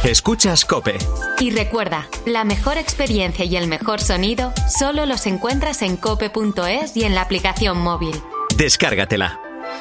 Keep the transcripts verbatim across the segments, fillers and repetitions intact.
Escuchas COPE. Y recuerda, la mejor experiencia y el mejor sonido solo los encuentras en cope punto es y en la aplicación móvil. Descárgatela.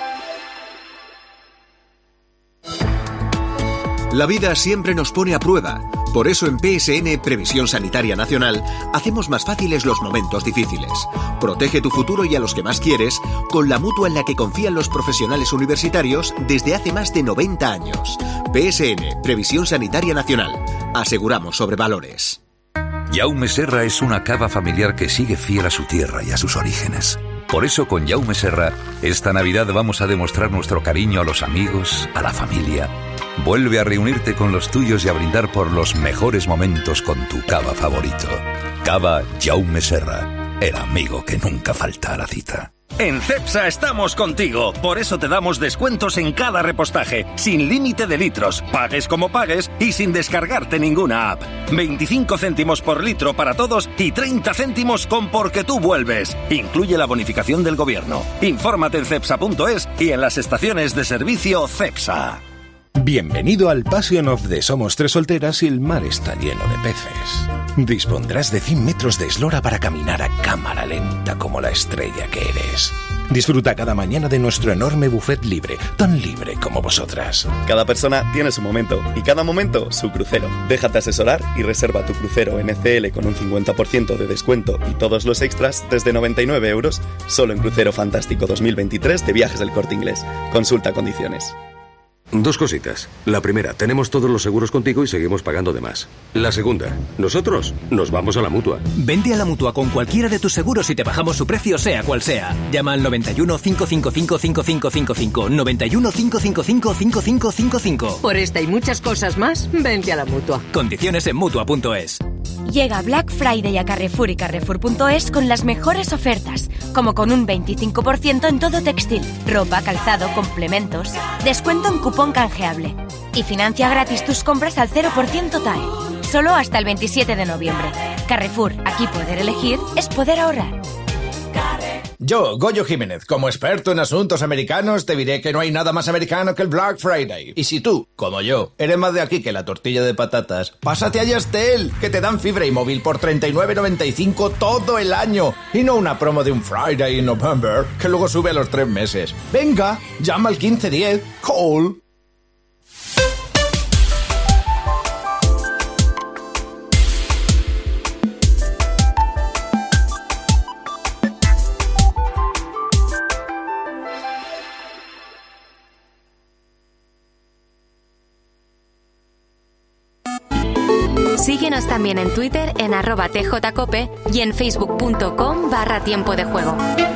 La vida siempre nos pone a prueba. Por eso en P S N Previsión Sanitaria Nacional hacemos más fáciles los momentos difíciles. Protege tu futuro y a los que más quieres con la mutua en la que confían los profesionales universitarios desde hace más de noventa años. P S N Previsión Sanitaria Nacional. Aseguramos sobre valores. Jaume Serra es una cava familiar que sigue fiel a su tierra y a sus orígenes. Por eso con Jaume Serra, esta Navidad vamos a demostrar nuestro cariño a los amigos, a la familia. Vuelve a reunirte con los tuyos y a brindar por los mejores momentos con tu cava favorito. Cava Jaume Serra, el amigo que nunca falta a la cita. En Cepsa estamos contigo, por eso te damos descuentos en cada repostaje, sin límite de litros, pagues como pagues y sin descargarte ninguna app. veinticinco céntimos por litro para todos y treinta céntimos con Porque tú vuelves. Incluye la bonificación del gobierno. Infórmate en cepsa punto es y en las estaciones de servicio Cepsa. Bienvenido al Passion of the Somos Tres Solteras y el mar está lleno de peces. Dispondrás de cien metros de eslora para caminar a cámara lenta como la estrella que eres. Disfruta cada mañana de nuestro enorme buffet libre, tan libre como vosotras. Cada persona tiene su momento y cada momento su crucero. Déjate asesorar y reserva tu crucero N C L con un cincuenta por ciento de descuento y todos los extras desde noventa y nueve euros, solo en Crucero Fantástico dos mil veintitrés de Viajes del Corte Inglés. Consulta condiciones. Dos cositas. La primera, tenemos todos los seguros contigo y seguimos pagando de más. La segunda, nosotros nos vamos a la Mutua. Vente a la Mutua con cualquiera de tus seguros y te bajamos su precio sea cual sea. Llama al noventa y uno, cinco cinco cinco, cinco cinco cinco cinco, noventa y uno, cinco cinco cinco, cinco cinco cinco cinco. Por esta y muchas cosas más, vente a la Mutua. Condiciones en Mutua punto es. Llega Black Friday a Carrefour y Carrefour punto es con las mejores ofertas, como con un veinticinco por ciento en todo textil, ropa, calzado, complementos, descuento en cupón canjeable y financia gratis tus compras al cero por ciento T A E. Solo hasta el veintisiete de noviembre. Carrefour, aquí poder elegir es poder ahorrar. Yo, Goyo Jiménez, como experto en asuntos americanos, te diré que no hay nada más americano que el Black Friday. Y si tú, como yo, eres más de aquí que la tortilla de patatas, pásate a Yastel, que te dan fibra y móvil por treinta y nueve noventa y cinco todo el año. Y no una promo de un Friday in November, que luego sube a los tres meses. Venga, llama al quince diez, call. Síguenos también en Twitter en arroba tjcope y en facebook punto com barra tiempo de juego.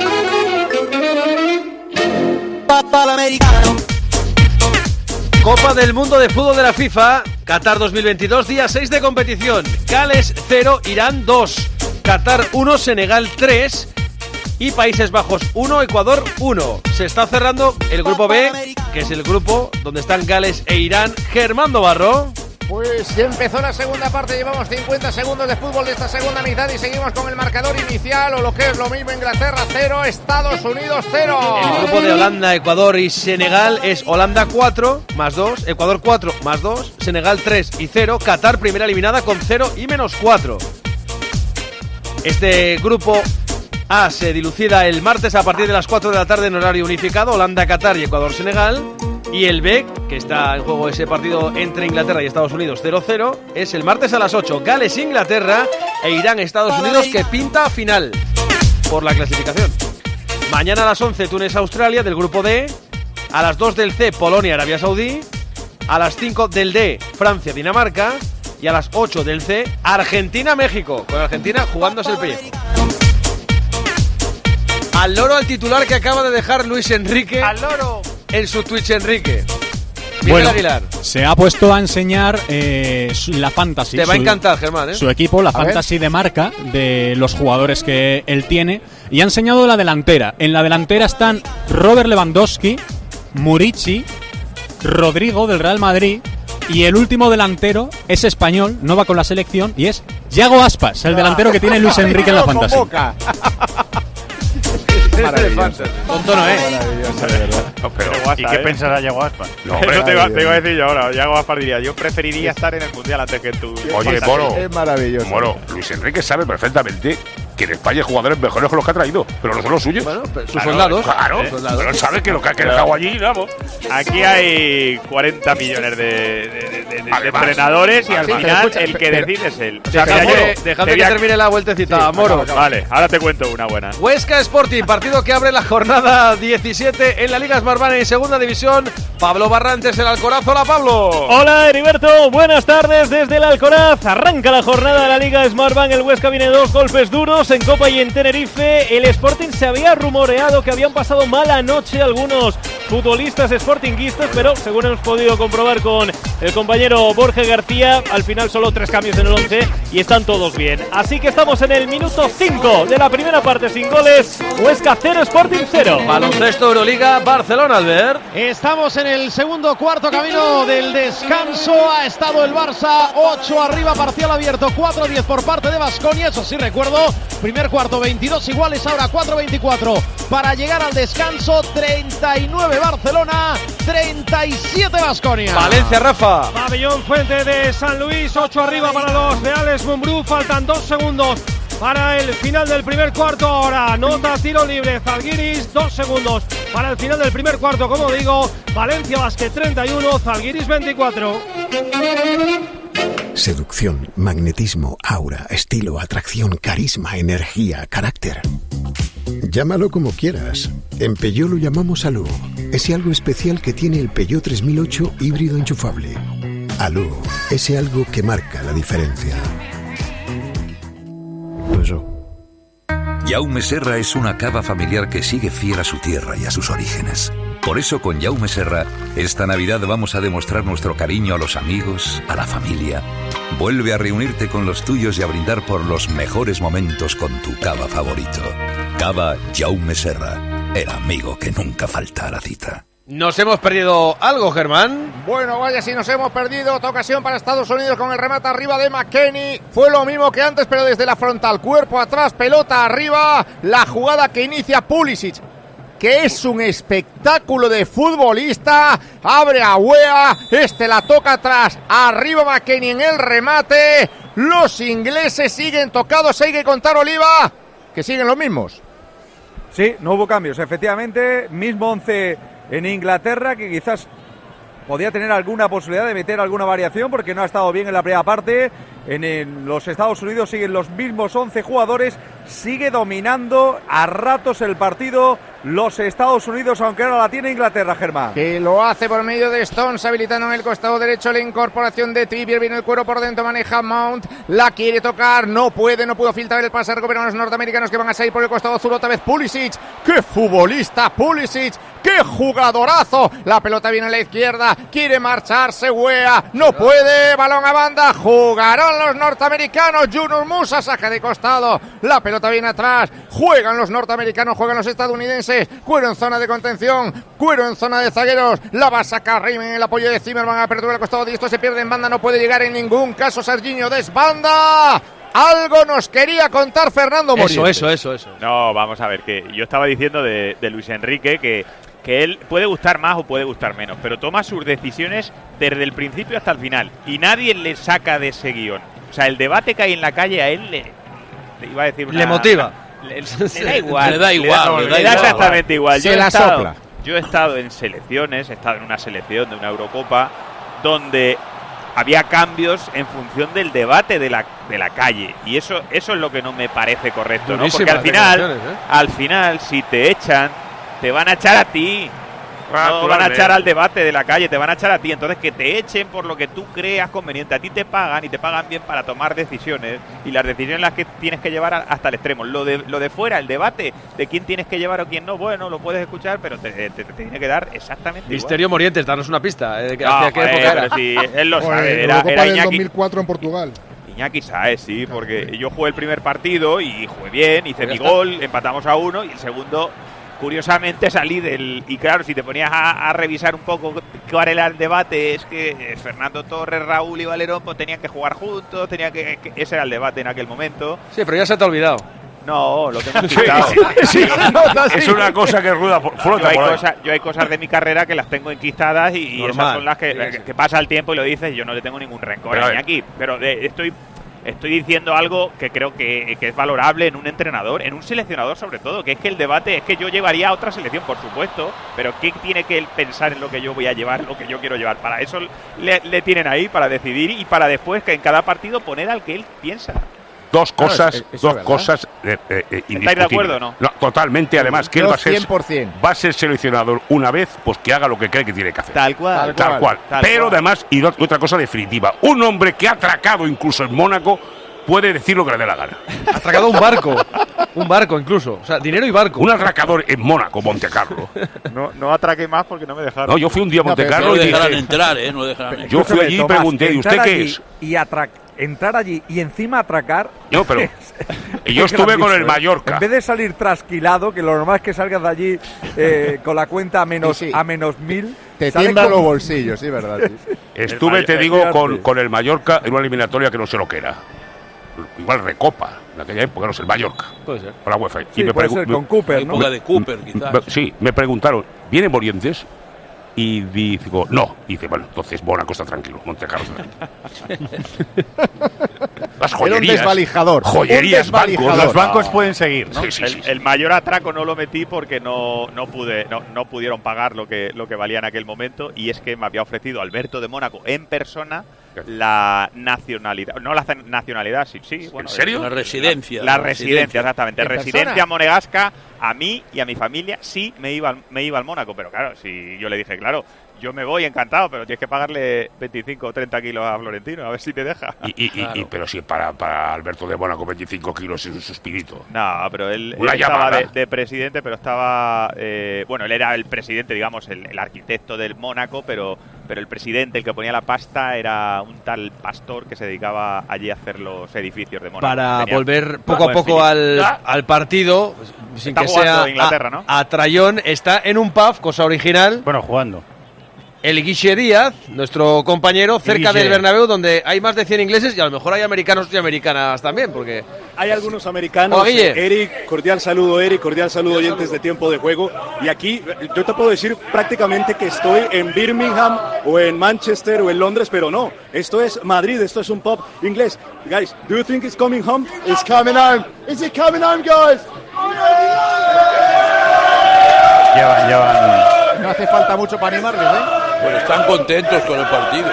Copa del Mundo de Fútbol de la FIFA, Qatar dos mil veintidós, día seis de competición. Gales cero, Irán dos, Qatar uno, Senegal tres y Países Bajos uno, Ecuador uno. Se está cerrando el grupo B, que es el grupo donde están Gales e Irán. Germán Barro. Pues ya empezó la segunda parte, llevamos cincuenta segundos de fútbol de esta segunda mitad y seguimos con el marcador inicial, o lo que es lo mismo, Inglaterra cero, Estados Unidos cero. El grupo de Holanda, Ecuador y Senegal es Holanda cuatro más dos, Ecuador cuatro más dos, Senegal tres y cero, Qatar primera eliminada con cero y menos cuatro. Este grupo A se dilucida el martes a partir de las cuatro de la tarde en horario unificado, Holanda, Qatar y Ecuador, Senegal. Y el B, que está en juego ese partido entre Inglaterra y Estados Unidos cero cero, es el martes a las ocho, Gales, Inglaterra e Irán, Estados Unidos, que pinta final por la clasificación. Mañana a las once, Túnez, Australia, del grupo D. A las dos del C, Polonia, Arabia Saudí. A las cinco del D, Francia, Dinamarca. Y a las ocho del C, Argentina, México, con Argentina jugándose el pellejo. Al loro al titular que acaba de dejar Luis Enrique. ¡Al loro! En su Twitch, Enrique. Miguel bueno, Aguilar. Se ha puesto a enseñar eh, la fantasy. Te va su, a encantar, Germán, ¿eh? Su equipo, la a fantasy ver. de marca de los jugadores que él tiene. Y ha enseñado la delantera. En la delantera están Robert Lewandowski, Murici, Rodrigo del Real Madrid. Y el último delantero es español, no va con la selección, y es Yago Aspas, el delantero que tiene Luis Enrique en la fantasy. elefantes. Tonto no es. Maravilloso, de verdad. No, pero, Guaspa, ¿y qué ¿eh? pensará Yago Aspas? No, eso te iba, te iba a decir yo ahora. Yago Aspas diría, yo preferiría estar en el Mundial antes que tú. Oye, Moro. Es maravilloso. Moro, Luis Enrique sabe perfectamente que en España hay jugadores mejores que los que ha traído, pero no son los suyos. Bueno, sus claro, soldados. Claro, ¿eh? soldados. pero él sabe que lo que ha dejado allí, vamos. Aquí hay cuarenta millones de, de, de, de, de Además, entrenadores y al sí, final escucha, el que pero, decide es él. O sea, Mira, Moro, yo- dejadme te que voy a- termine la vueltecita, Sí, Moro. Vale, ahora te cuento una buena. Huesca Sporting, partido que abre la jornada diecisiete en la Liga Smartbank en segunda división. Pablo Barrantes, el Alcoraz. Hola, Pablo. Hola, Heriberto. Buenas tardes desde el Alcoraz. Arranca la jornada de la Liga Smartbank. El Huesca viene dos golpes duros en Copa y en Tenerife. El Sporting se había rumoreado que habían pasado mala noche algunos futbolistas sportinguistas, pero según hemos podido comprobar con el compañero Borja García, al final solo tres cambios en el once y están todos bien. Así que estamos en el minuto cinco de la primera parte sin goles. Huesca cero, Sporting cero. Baloncesto Euroliga, Barcelona, Albert. Estamos en el segundo cuarto camino del descanso. Ha estado el Barça ocho arriba, parcial abierto, cuatro diez por parte de Baskonia. Eso sí recuerdo, primer cuarto veintidós iguales, ahora cuatro veinticuatro para llegar al descanso. Treinta y nueve Barcelona, treinta y siete Baskonia. Valencia, Rafa. Pabellón Fuente de San Luis, ocho arriba para los de Alex Mumbrú. Faltan dos segundos para el final del primer cuarto. Ahora nota tiro libre Zalgiris, dos segundos para el final del primer cuarto. Como digo, Valencia Basket treinta y uno, Zalgiris veinticuatro. Seducción, magnetismo, aura, estilo, atracción, carisma, energía, carácter. Llámalo como quieras. En Peugeot lo llamamos Alú. Ese algo especial que tiene el Peugeot tres mil ocho híbrido enchufable. Alú, ese algo que marca la diferencia. Eso. Jaume Serra es una cava familiar que sigue fiel a su tierra y a sus orígenes. Por eso con Jaume Serra, esta Navidad vamos a demostrar nuestro cariño a los amigos, a la familia. Vuelve a reunirte con los tuyos y a brindar por los mejores momentos con tu cava favorito. Cava Jaume Serra, el amigo que nunca falta a la cita. Nos hemos perdido algo, Germán. Bueno, vaya si nos hemos perdido. Otra ocasión para Estados Unidos con el remate arriba de McKennie. Fue lo mismo que antes, pero desde la frontal. Cuerpo atrás, pelota arriba. La jugada que inicia Pulisic, que es un espectáculo de futbolista. Abre a Wea. Este la toca atrás. Arriba McKennie en el remate. Los ingleses siguen tocados. Hay que contar, Oliva, que siguen los mismos. Sí, no hubo cambios. Efectivamente, mismo once en Inglaterra, que quizás podía tener alguna posibilidad de meter alguna variación porque no ha estado bien en la primera parte. En, en los Estados Unidos siguen los mismos once jugadores, sigue dominando a ratos el partido los Estados Unidos, aunque ahora la tiene Inglaterra, Germán. Que lo hace por medio de Stones, habilitando en el costado derecho la incorporación de Trippier. Viene el cuero por dentro, maneja Mount, la quiere tocar, no puede, no pudo filtrar el pase, recuperan los norteamericanos que van a salir por el costado azul. Otra vez Pulisic, ¡qué futbolista Pulisic! ¡Qué jugadorazo! La pelota viene a la izquierda, quiere marcharse Wea, no puede, balón a banda, jugarán los norteamericanos. Yunus Musa saca de costado, la pelota viene atrás, juegan los norteamericanos, juegan los estadounidenses. Cuero en zona de contención, Cuero en zona de zagueros, la va a sacar Riemann en el apoyo de Zimmerman, apertura al costado diestro, se pierde en banda, no puede llegar en ningún caso Serginho Desbanda. Algo nos quería contar Fernando Morientes. Eso, eso, eso, eso. No, vamos a ver, que yo estaba diciendo de, de Luis Enrique que, que él puede gustar más o puede gustar menos, pero toma sus decisiones desde el principio hasta el final y nadie le saca de ese guión. O sea, el debate que hay en la calle a él le, le iba a decir una, le motiva. Le, le da igual. Le da igual. Le da, le da, le da igual. exactamente igual. Se yo, he la estado, sopla. yo he estado en selecciones, he estado en una selección de una Eurocopa donde había cambios en función del debate de la, de la calle. Y eso, eso es lo que no me parece correcto, ¿no? Porque al final, ¿eh? al final, si te echan, te van a echar a ti. No van a echar al debate de la calle, te van a echar a ti. Entonces que te echen por lo que tú creas conveniente. A ti te pagan y te pagan bien para tomar decisiones, y las decisiones las que tienes que llevar hasta el extremo. Lo de lo de fuera, el debate de quién tienes que llevar o quién no, bueno, lo puedes escuchar, pero te, te, te tiene que dar exactamente Misterio igual. Morientes, danos una pista. ¿eh? No, ¿Hacia qué joder, época era? pero si él lo Joder, sabe, era, Eurocopa era del Iñaki. dos mil cuatro en Portugal. Iñaki Saez, sí, porque yo jugué el primer partido y jugué bien, hice Ya mi está. gol, empatamos a uno, y el segundo, curiosamente, salí del... Y claro, si te ponías a, a revisar un poco cuál era el debate, es que Fernando Torres, Raúl y Valerón pues tenían que jugar juntos, tenían que, que ese era el debate en aquel momento. Sí, pero ya se te ha olvidado. No, lo tengo enquistado. Sí, sí, sí. Es una cosa que rueda por, flota yo, hay por ahí. cosa, yo hay cosas de mi carrera que las tengo enquistadas y, y esas son las que, sí, sí. que pasa el tiempo y lo dices y yo no le tengo ningún rencor pero a Iñaki. Pero de, estoy... Estoy diciendo algo que creo que, que es valorable en un entrenador, en un seleccionador sobre todo, que es que el debate es que yo llevaría a otra selección, por supuesto, pero ¿qué tiene que él pensar en lo que yo voy a llevar, lo que yo quiero llevar? Para eso le, le tienen ahí, para decidir y para después que en cada partido poner al que él piensa. Dos cosas, claro, eso dos es cosas eh, eh, indiscutibles. ¿Estáis de acuerdo o no? No, totalmente, además, que él va a, ser, cien por cien. va a ser seleccionador una vez, pues que haga lo que cree que tiene que hacer. Tal cual. Tal, tal cual. cual. Tal Pero cual. además, y otra cosa definitiva, un hombre que ha atracado incluso en Mónaco puede decir lo que le dé la gana. Ha atracado un barco, un barco incluso, o sea, dinero y barco. Un atracador en Mónaco, Monte Carlo. No, no atraqué más porque no me dejaron. No, yo fui un día a Monte no, Carlo no y dejaran dije, entrar, ¿eh? No dejaran entrar. Yo fui allí y pregunté, ¿y usted qué es? Y atrac entrar allí y encima atracar. No, pero y yo estuve con el Mallorca. En vez de salir trasquilado, que lo normal es que salgas de allí eh, con la cuenta a menos, sí, sí. a menos mil. Te tiemblan los bolsillos, sí, verdad. Sí. Estuve, te digo, con, con el Mallorca en una eliminatoria que no sé lo que era. Igual Recopa, en aquella época, no sé, el Mallorca. Puede ser. Con la UEFA. Sí, y me puede ser con Cooper, ¿no? Época de Cooper, quizás. Sí, me preguntaron, ¿vienen Morientes? Y digo, no. Y dice, bueno, entonces Mónaco está tranquilo, Monte Carlo está tranquilo. Las joyerías. Era un desvalijador. Joyerías, un desvalijador. bancos. Los bancos pueden seguir, ¿no? Sí, sí, sí, el, sí. el mayor atraco no lo metí porque no, no pude, no, no pudieron pagar lo que, lo que valía en aquel momento. Y es que me había ofrecido Alberto de Mónaco en persona la nacionalidad, no la nacionalidad, sí, sí. Bueno, ¿en serio? La residencia. La, la residencia, residencia, exactamente. ¿En Residencia persona? monegasca. A mí y a mi familia sí me iba, me iba al Mónaco, pero claro, si yo le dije, claro, yo me voy encantado, pero tienes que pagarle veinticinco o treinta kilos a Florentino, a ver si te deja. Y, y, claro. y, pero si para, para Alberto de Mónaco veinticinco kilos es un suspirito. No, pero él, Una él estaba llamada. de, de presidente, pero estaba... Eh, bueno, él era el presidente, digamos, el, el arquitecto del Mónaco, pero, pero el presidente, el que ponía la pasta, era un tal pastor que se dedicaba allí a hacer los edificios de Mónaco. Para Tenía volver poco a poco al, al partido, sin Está que jugando sea Inglaterra, a, ¿no? a Trayón, está en un pub, cosa original. Bueno, jugando. El Guiche Díaz, nuestro compañero, cerca Guiche. del Bernabéu, donde hay más de cien ingleses y a lo mejor hay americanos y americanas también, porque... Hay algunos americanos. Hola, Guille. Eric, cordial saludo, Eric, cordial saludo, oyentes de Tiempo de Juego. Y aquí yo te puedo decir prácticamente que estoy en Birmingham o en Manchester o en Londres, pero no. Esto es Madrid, esto es un pub inglés. Guys, do you think it's coming home? It's coming home. Is it coming home, guys? Llevan, llevan. No hace falta mucho para animarles, ¿eh? Bueno, están contentos con el partido.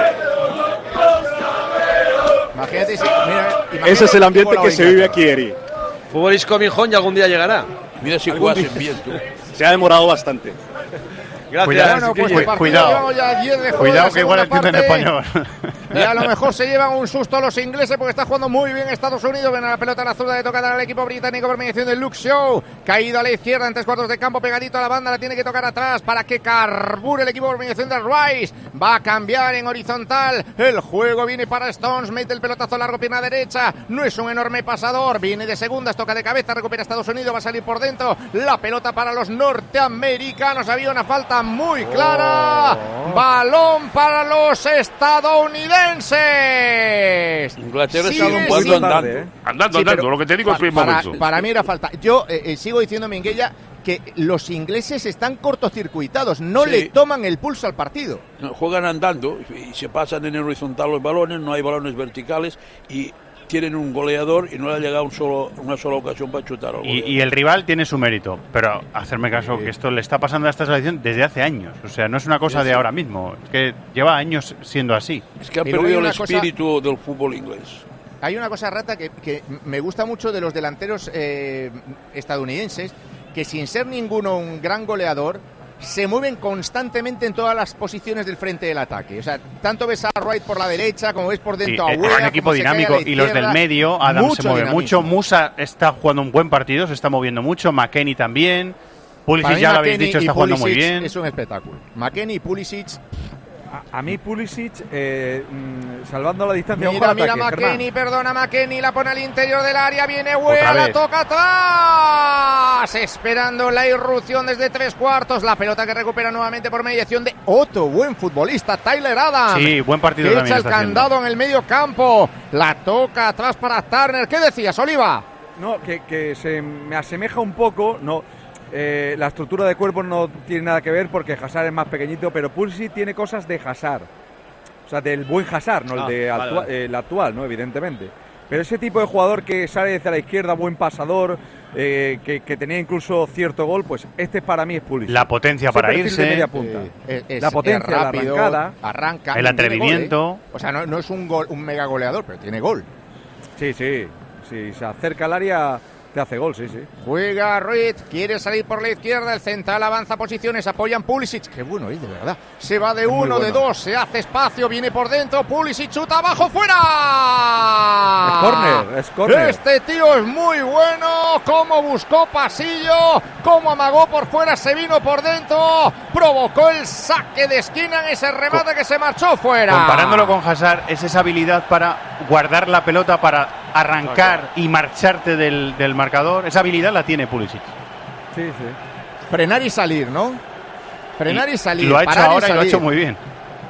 Imagínate si, mira, imagínate Ese es el ambiente cómo que la se vive aquí, Eric. Fútbol is coming home y algún día llegará. Mira si Algún jugasen día. bien, tú. Se ha demorado bastante. Gracias. Cuidado, Bueno, pues cu- el partido cuidado. llevamos ya diez de juego Cuidado de que igual segunda entienden parte. español. Y a lo mejor se llevan un susto los ingleses porque está jugando muy bien Estados Unidos. Ven a la pelota en la zurda de tocar al equipo británico por mediación de Luke Shaw. Caído a la izquierda en tres cuartos de campo, pegadito a la banda. La tiene que tocar atrás para que carbure el equipo por mediación de Rice. Va a cambiar en horizontal. El juego viene para Stones. Mete el pelotazo largo, pierna derecha. No es un enorme pasador. Viene de segundas, toca de cabeza, recupera Estados Unidos. Va a salir por dentro. La pelota para los norteamericanos. Había una falta muy clara. Balón para los estadounidenses. Inglaterra Sí, está un sí, poquito sí. andando. ¿eh? Andando, Sí, andando, pero lo que te digo pa- es bien para, momento. para mí era falta. Yo eh, eh, sigo diciendo, Minguella, que los ingleses están cortocircuitados. No Sí. le toman el pulso al partido. No, juegan andando y se pasan en horizontal los balones, no hay balones verticales y tienen un goleador y no le ha llegado un solo, una sola ocasión para chutar al Y, goleador. y el rival tiene su mérito, pero hacerme caso que esto le está pasando a esta selección desde hace años. O sea, no es una cosa Sí, de sí. ahora mismo, es que lleva años siendo así. Es que ha Y luego perdido hay el una cosa- espíritu del fútbol inglés. Hay una cosa rata que, que me gusta mucho de los delanteros eh, estadounidenses, que sin ser ninguno un gran goleador, se mueven constantemente en todas las posiciones del frente del ataque. O sea, tanto ves a Wright por la derecha, como ves por Sí, dentro a es Weah, un equipo como se cae a la dinámico y los del izquierda. medio, Adam Mucho se mueve dinamismo. mucho, Musa está jugando un buen partido, se está moviendo mucho, McKennie también, Para Pulisic mí ya lo habéis McKennie dicho, está y jugando muy Pulisic bien. Es un espectáculo. McKennie y Pulisic. A, a mí Pulisic, eh, mm, salvando la distancia, Mira, ojo al mira, ataque, McKennie, Germán. perdona, McKennie, la pone al interior del área, viene Weah, Otra la vez. toca atrás, esperando la irrupción desde tres cuartos, la pelota que recupera nuevamente por mediación de otro buen futbolista, Tyler Adams. Sí, buen partido que también echa el está haciendo. candado en el medio campo, la toca atrás para Turner. ¿Qué decías, Oliva? No, que, que se me asemeja un poco, no, eh, la estructura de cuerpo no tiene nada que ver porque Hazard es más pequeñito, pero Pulisic tiene cosas de Hazard. O sea, del buen Hazard, no ah, el, de vale, actua- vale. el actual, ¿no? Evidentemente. Pero ese tipo de jugador que sale desde la izquierda, buen pasador, eh, que, que tenía incluso cierto gol, pues este para mí es Pulisic. La potencia ese para irse. De media punta. Eh, es, la potencia, es rápido, la arrancada. Arranca. El atrevimiento. Gol, ¿eh? O sea, no, no es un, gol, un mega goleador, pero tiene gol. Sí, sí. Si se acerca al área, te hace gol, sí, sí. Juega Ruiz, quiere salir por la izquierda, el central avanza posiciones, apoyan Pulisic. Qué bueno es, de verdad. Se va de es uno, bueno. de dos, se hace espacio, viene por dentro, Pulisic chuta abajo, fuera. Es córner, es córner. Este tío es muy bueno, cómo buscó pasillo, cómo amagó por fuera, se vino por dentro, provocó el saque de esquina en ese remate Co- que se marchó fuera. Comparándolo con Hazard, es esa habilidad para guardar la pelota, para arrancar y marcharte del, del marcador. Esa habilidad la tiene Pulisic. Sí, sí. Frenar y salir, ¿no? Frenar y, y salir. Lo ha hecho ahora y, y lo ha hecho muy bien.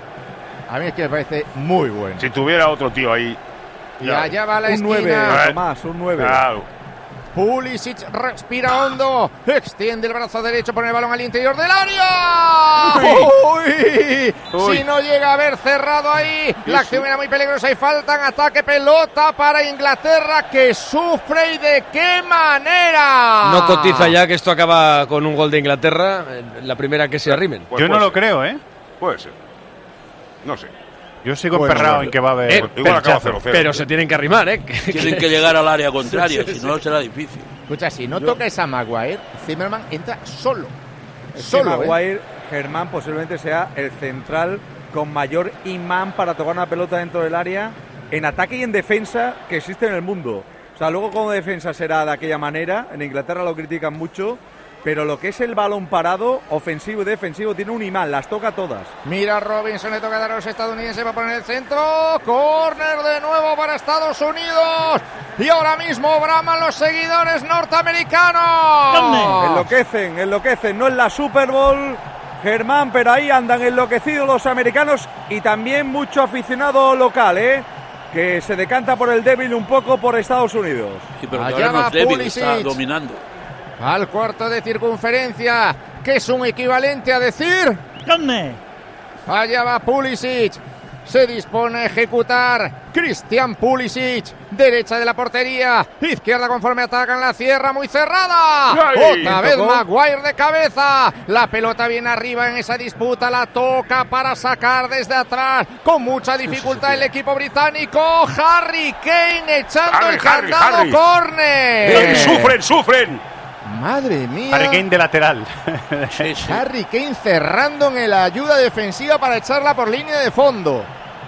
A mí es que me parece muy bueno. Si tuviera otro tío ahí. Y ya. allá va la un esquina. nueve, Tomás, un nueve. Claro. Pulisic respira hondo, extiende el brazo derecho, pone el balón al interior del área. Uy. Uy. Si no llega a haber cerrado ahí, la acción era muy peligrosa y faltan ataque, pelota para Inglaterra que sufre y de qué manera. No cotiza ya que esto acaba con un gol de Inglaterra, la primera que se arrimen. Pues Yo no lo creo, ¿eh? Puede ser. No sé. Yo sigo bueno, emperrado bueno. en que va a haber... Eh, igual acaba cero cero. Pero se tienen que arrimar, ¿eh? Tienen que llegar al área contraria, si no será difícil. Escucha, si no Yo... toques a Maguire, Zimmerman entra solo. Es solo, que Maguire, ¿eh? Germán posiblemente sea el central con mayor imán para tocar una pelota dentro del área, en ataque y en defensa, que existe en el mundo. O sea, luego como defensa será de aquella manera, en Inglaterra lo critican mucho, pero lo que es el balón parado, ofensivo y defensivo, tiene un imán, las toca todas. Mira Robinson, le toca dar a los estadounidenses, va a poner el centro, córner de nuevo para Estados Unidos, y ahora mismo braman los seguidores norteamericanos. Enloquecen, enloquecen, no es la Super Bowl, Germán, pero ahí andan enloquecidos los americanos y también mucho aficionado local, ¿eh? Que se decanta por el débil un poco por Estados Unidos. Sí, pero allá va débil, está dominando. Al cuarto de circunferencia, que es un equivalente a decir... ¿Dónde? Allá va Pulisic. Se dispone a ejecutar Christian Pulisic. Derecha de la portería. Izquierda conforme atacan la cierra muy cerrada. ¡Ay! Otra vez Maguire de cabeza. La pelota viene arriba en esa disputa. La toca para sacar desde atrás. Con mucha dificultad el equipo británico. Harry Kane echando Harry, el candado. Harry, córner. Harry. ¡Sufren, sufren! Madre mía. Harry Kane de lateral. Sí, sí. Harry Kane cerrando en la ayuda defensiva para echarla por línea de fondo.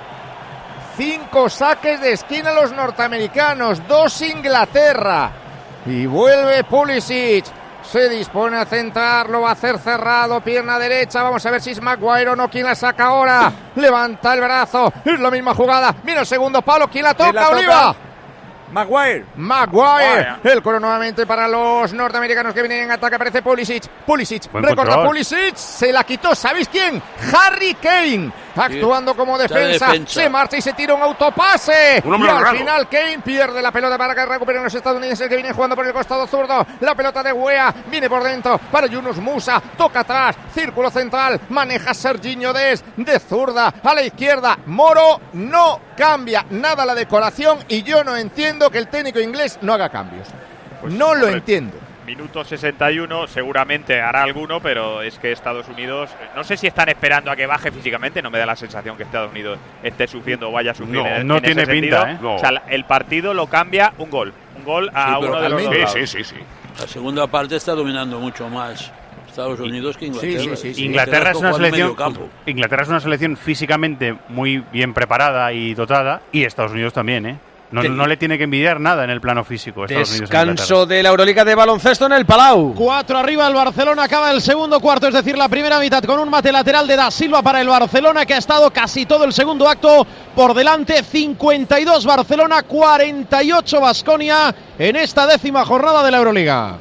Cinco saques de esquina los norteamericanos, dos Inglaterra. Y vuelve Pulisic. Se dispone a centrar, lo va a hacer cerrado, pierna derecha. Vamos a ver si es Maguire o no. ¿Quién la saca ahora? Levanta el brazo. Es la misma jugada. Mira el segundo palo. ¿Quién la toca, ¿Quién la toca? Oliva? Maguire. Maguire. El coro nuevamente para los norteamericanos que vienen en ataque. Aparece Pulisic. Pulisic. Buen recorta control. Pulisic. Se la quitó. ¿Sabéis quién? Harry Kane. Actuando como defensa. defensa. Se marcha y se tira un autopase. Un y al raro. final Kane pierde la pelota para que recuperen los estadounidenses que vienen jugando por el costado zurdo. La pelota de Weah viene por dentro para Yunus Musa. Toca atrás. Círculo central. Maneja Serginho Dest de zurda a la izquierda. Moro no cambia nada la decoración y yo no entiendo que el técnico inglés no haga cambios. Pues, no lo entiendo. Minuto sesenta y uno, seguramente hará alguno, pero es que Estados Unidos, no sé si están esperando a que baje físicamente, no me da la sensación que Estados Unidos esté sufriendo o vaya a sufrir. No, en, no en tiene ese pinta, sentido. ¿eh? No. O sea, el partido lo cambia un gol, un gol a sí, uno de los dos lados. Sí, sí, sí, sí. La segunda parte está dominando mucho más Estados Unidos que Inglaterra. Sí, sí, sí. Inglaterra es una selección, Inglaterra es una selección físicamente muy bien preparada y dotada, y Estados Unidos también, ¿eh? No, no le tiene que envidiar nada en el plano físico. Descanso de la Euroliga de baloncesto en el Palau. Cuatro arriba el Barcelona, acaba el segundo cuarto, es decir, la primera mitad con un mate lateral de Da Silva para el Barcelona, que ha estado casi todo el segundo acto por delante. cincuenta y dos Barcelona, cuarenta y ocho Baskonia en esta décima jornada de la Euroliga.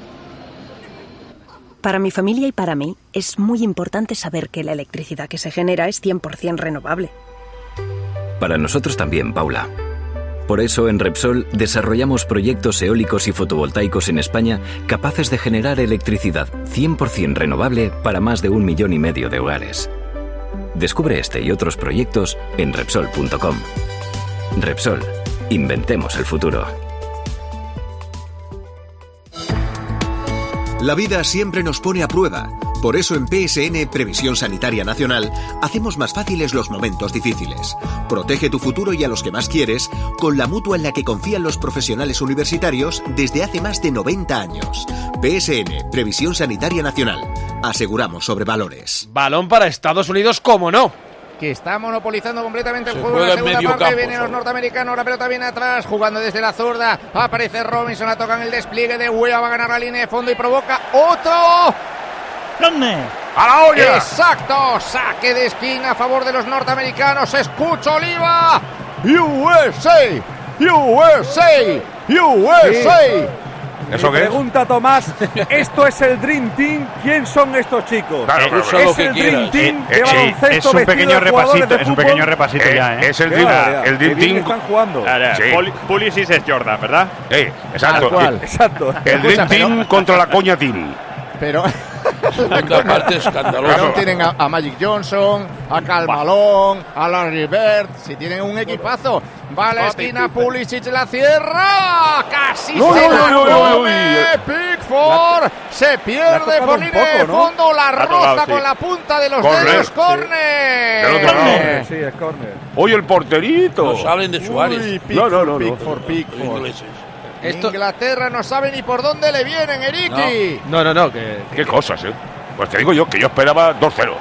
Para mi familia y para mí es muy importante saber que la electricidad que se genera es cien por ciento renovable. Para nosotros también, Paula. Por eso en Repsol desarrollamos proyectos eólicos y fotovoltaicos en España capaces de generar electricidad cien por ciento renovable para más de un millón y medio de hogares. Descubre este y otros proyectos en Repsol punto com. Repsol. Inventemos el futuro. La vida siempre nos pone a prueba. Por eso en P S N Previsión Sanitaria Nacional hacemos más fáciles los momentos difíciles. Protege tu futuro y a los que más quieres con la mutua en la que confían los profesionales universitarios desde hace más de noventa años. P S N Previsión Sanitaria Nacional. Aseguramos sobre valores. Balón para Estados Unidos, ¿cómo no? Que está monopolizando completamente el Se juego en la segunda medio parte. campo, Vienen los solo. norteamericanos, la pelota viene atrás, jugando desde la zurda. Aparece Robinson, la toca en el despliegue de Wea, va a ganar la línea de fondo y provoca otro. ¡A la olla! Exacto, saque de esquina a favor de los norteamericanos. Escucha Oliva. U S A, U S A, U S A. ¿Eso Me qué es? pregunta Tomás, ¿esto es el Dream Team? ¿Quién son estos chicos? Claro, claro, ¿Es claro. el Dream Team Eh, de eh, sí, baloncesto es un vestido pequeño de jugadores repasito, de es un fútbol? pequeño repasito ya, ¿eh? Es el Qué Dream, barbaridad, el qué Dream bien Team. están jugando. Ahora, Sí. Pul- Pulisic es Jordan, ¿verdad? Eh, exacto. Tal cual, El- exacto. El Dream Team contra la coña Team. Pero Segunda parte escandalosa. Pero tienen a, a Magic Johnson, a Karl Malone, a Larry Bird. Si tienen un equipazo. Va a la esquina, Pulisic la cierra. Casi Uy, se uy, la uy, uy, come. uy. Pickford se la ha pierde tocado por un línea de poco, ¿no? fondo. La ha roza tocado, sí. con la punta de los Corner, dedos. sí. Corner. Del otro lado. Corner, sí, es corner. Oye, el porterito. No salen de Suárez. Uy, No, no, no, no. Pickford, Pickford. Ingleses. Esto- Inglaterra no sabe ni por dónde le vienen, Eriki. No, no, no, que Qué cosas, ¿eh? Pues te digo yo que yo esperaba dos cero.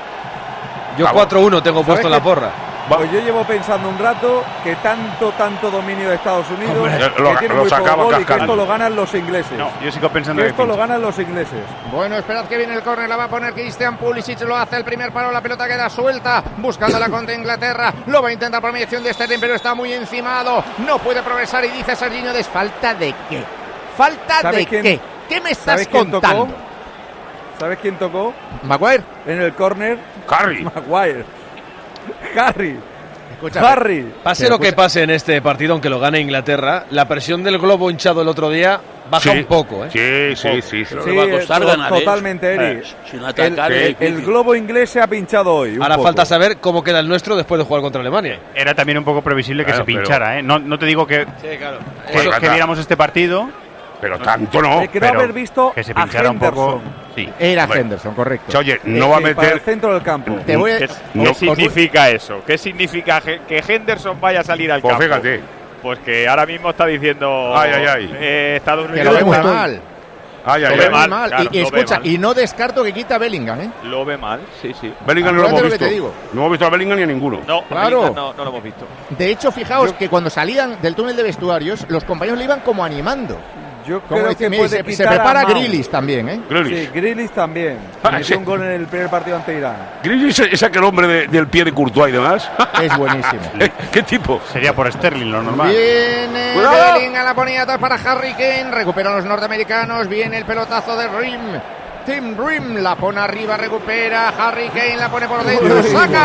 yo Vamos. cuatro uno tengo puesto en la qué? porra. Pues yo llevo pensando un rato que tanto, tanto dominio de Estados Unidos, Hombre, que lo- tiene lo muy poco sacaba gol y que cascando. esto lo ganan los ingleses. No, yo sigo pensando que que esto lo pincha. ganan los ingleses. Bueno, esperad que viene el córner, la va a poner Christian Pulisic, lo hace el primer palo, la pelota queda suelta, buscando la contra Inglaterra, lo va a intentar por mediación de Sterling, pero está muy encimado, no puede progresar y dice Serginho Dest, ¿falta de qué? ¿Falta ¿Sabes de quién- qué? ¿Qué me estás ¿Sabes quién contando? tocó? ¿Sabes quién tocó? Maguire. En el córner, Harry. Maguire. Harry. Escúchame. Harry. Pase Pero lo que escucha- pase en este partido, aunque lo gane Inglaterra, la presión del globo hinchado el otro día baja Sí. un poco, ¿eh? Sí, sí, sí. sí. Pero Sí, le va a costar to- ganar, ¿eh? totalmente, Eri. Eh, sin atacar el, es el- el difícil. globo inglés se ha pinchado hoy. un Ahora poco. falta saber cómo queda el nuestro después de jugar contra Alemania. Era también un poco previsible que Claro, se pinchara, pero- ¿eh? No, no te digo que, Sí, claro. que, Eso- que viéramos este partido, Pero tanto no. Eh, creo pero haber visto que se a pinchara un poco. Henderson. Sí. Era Hombre. Henderson, correcto. Oye, no Eh, va a eh, para el meter. centro del campo. Te voy a- ¿Qué, No, qué os significa eso? ¿Qué significa ge- que Henderson vaya a salir al Pues campo? fíjate. Pues que ahora mismo está diciendo Ay, ay, ay. eh, Estados Que Unidos lo ve muy pues, mal. Ay, Lo ay, ve ay. muy mal, mal. claro, y, y lo ve escucha, mal. y no descarto que quita a Bellingham, ¿eh? lo ve mal, sí, sí. Bellingham no lo Acuérdate hemos lo que visto. te digo. No hemos visto a Bellingham ni a ninguno. No, Claro. Bellingham no, no lo hemos visto. De hecho, fijaos que cuando salían del túnel de vestuarios, los compañeros le iban como animando. Yo Como creo dice, que mira, puede se, se pitar a prepara Mount. Grealish también, ¿eh? Grealish. Sí, Grealish también. Ah, Metió sí. un gol en el primer partido ante Irán. Grealish es aquel hombre de- del pie de Courtois y demás. Es buenísimo. ¿Qué tipo? Sería por Sterling lo normal. Viene ¡Cuidado! Bellingham, la ponía atrás para Harry Kane. Recuperan los norteamericanos. Viene el pelotazo de Rim. Tim Rim la pone arriba, recupera. Harry Kane la pone por dentro.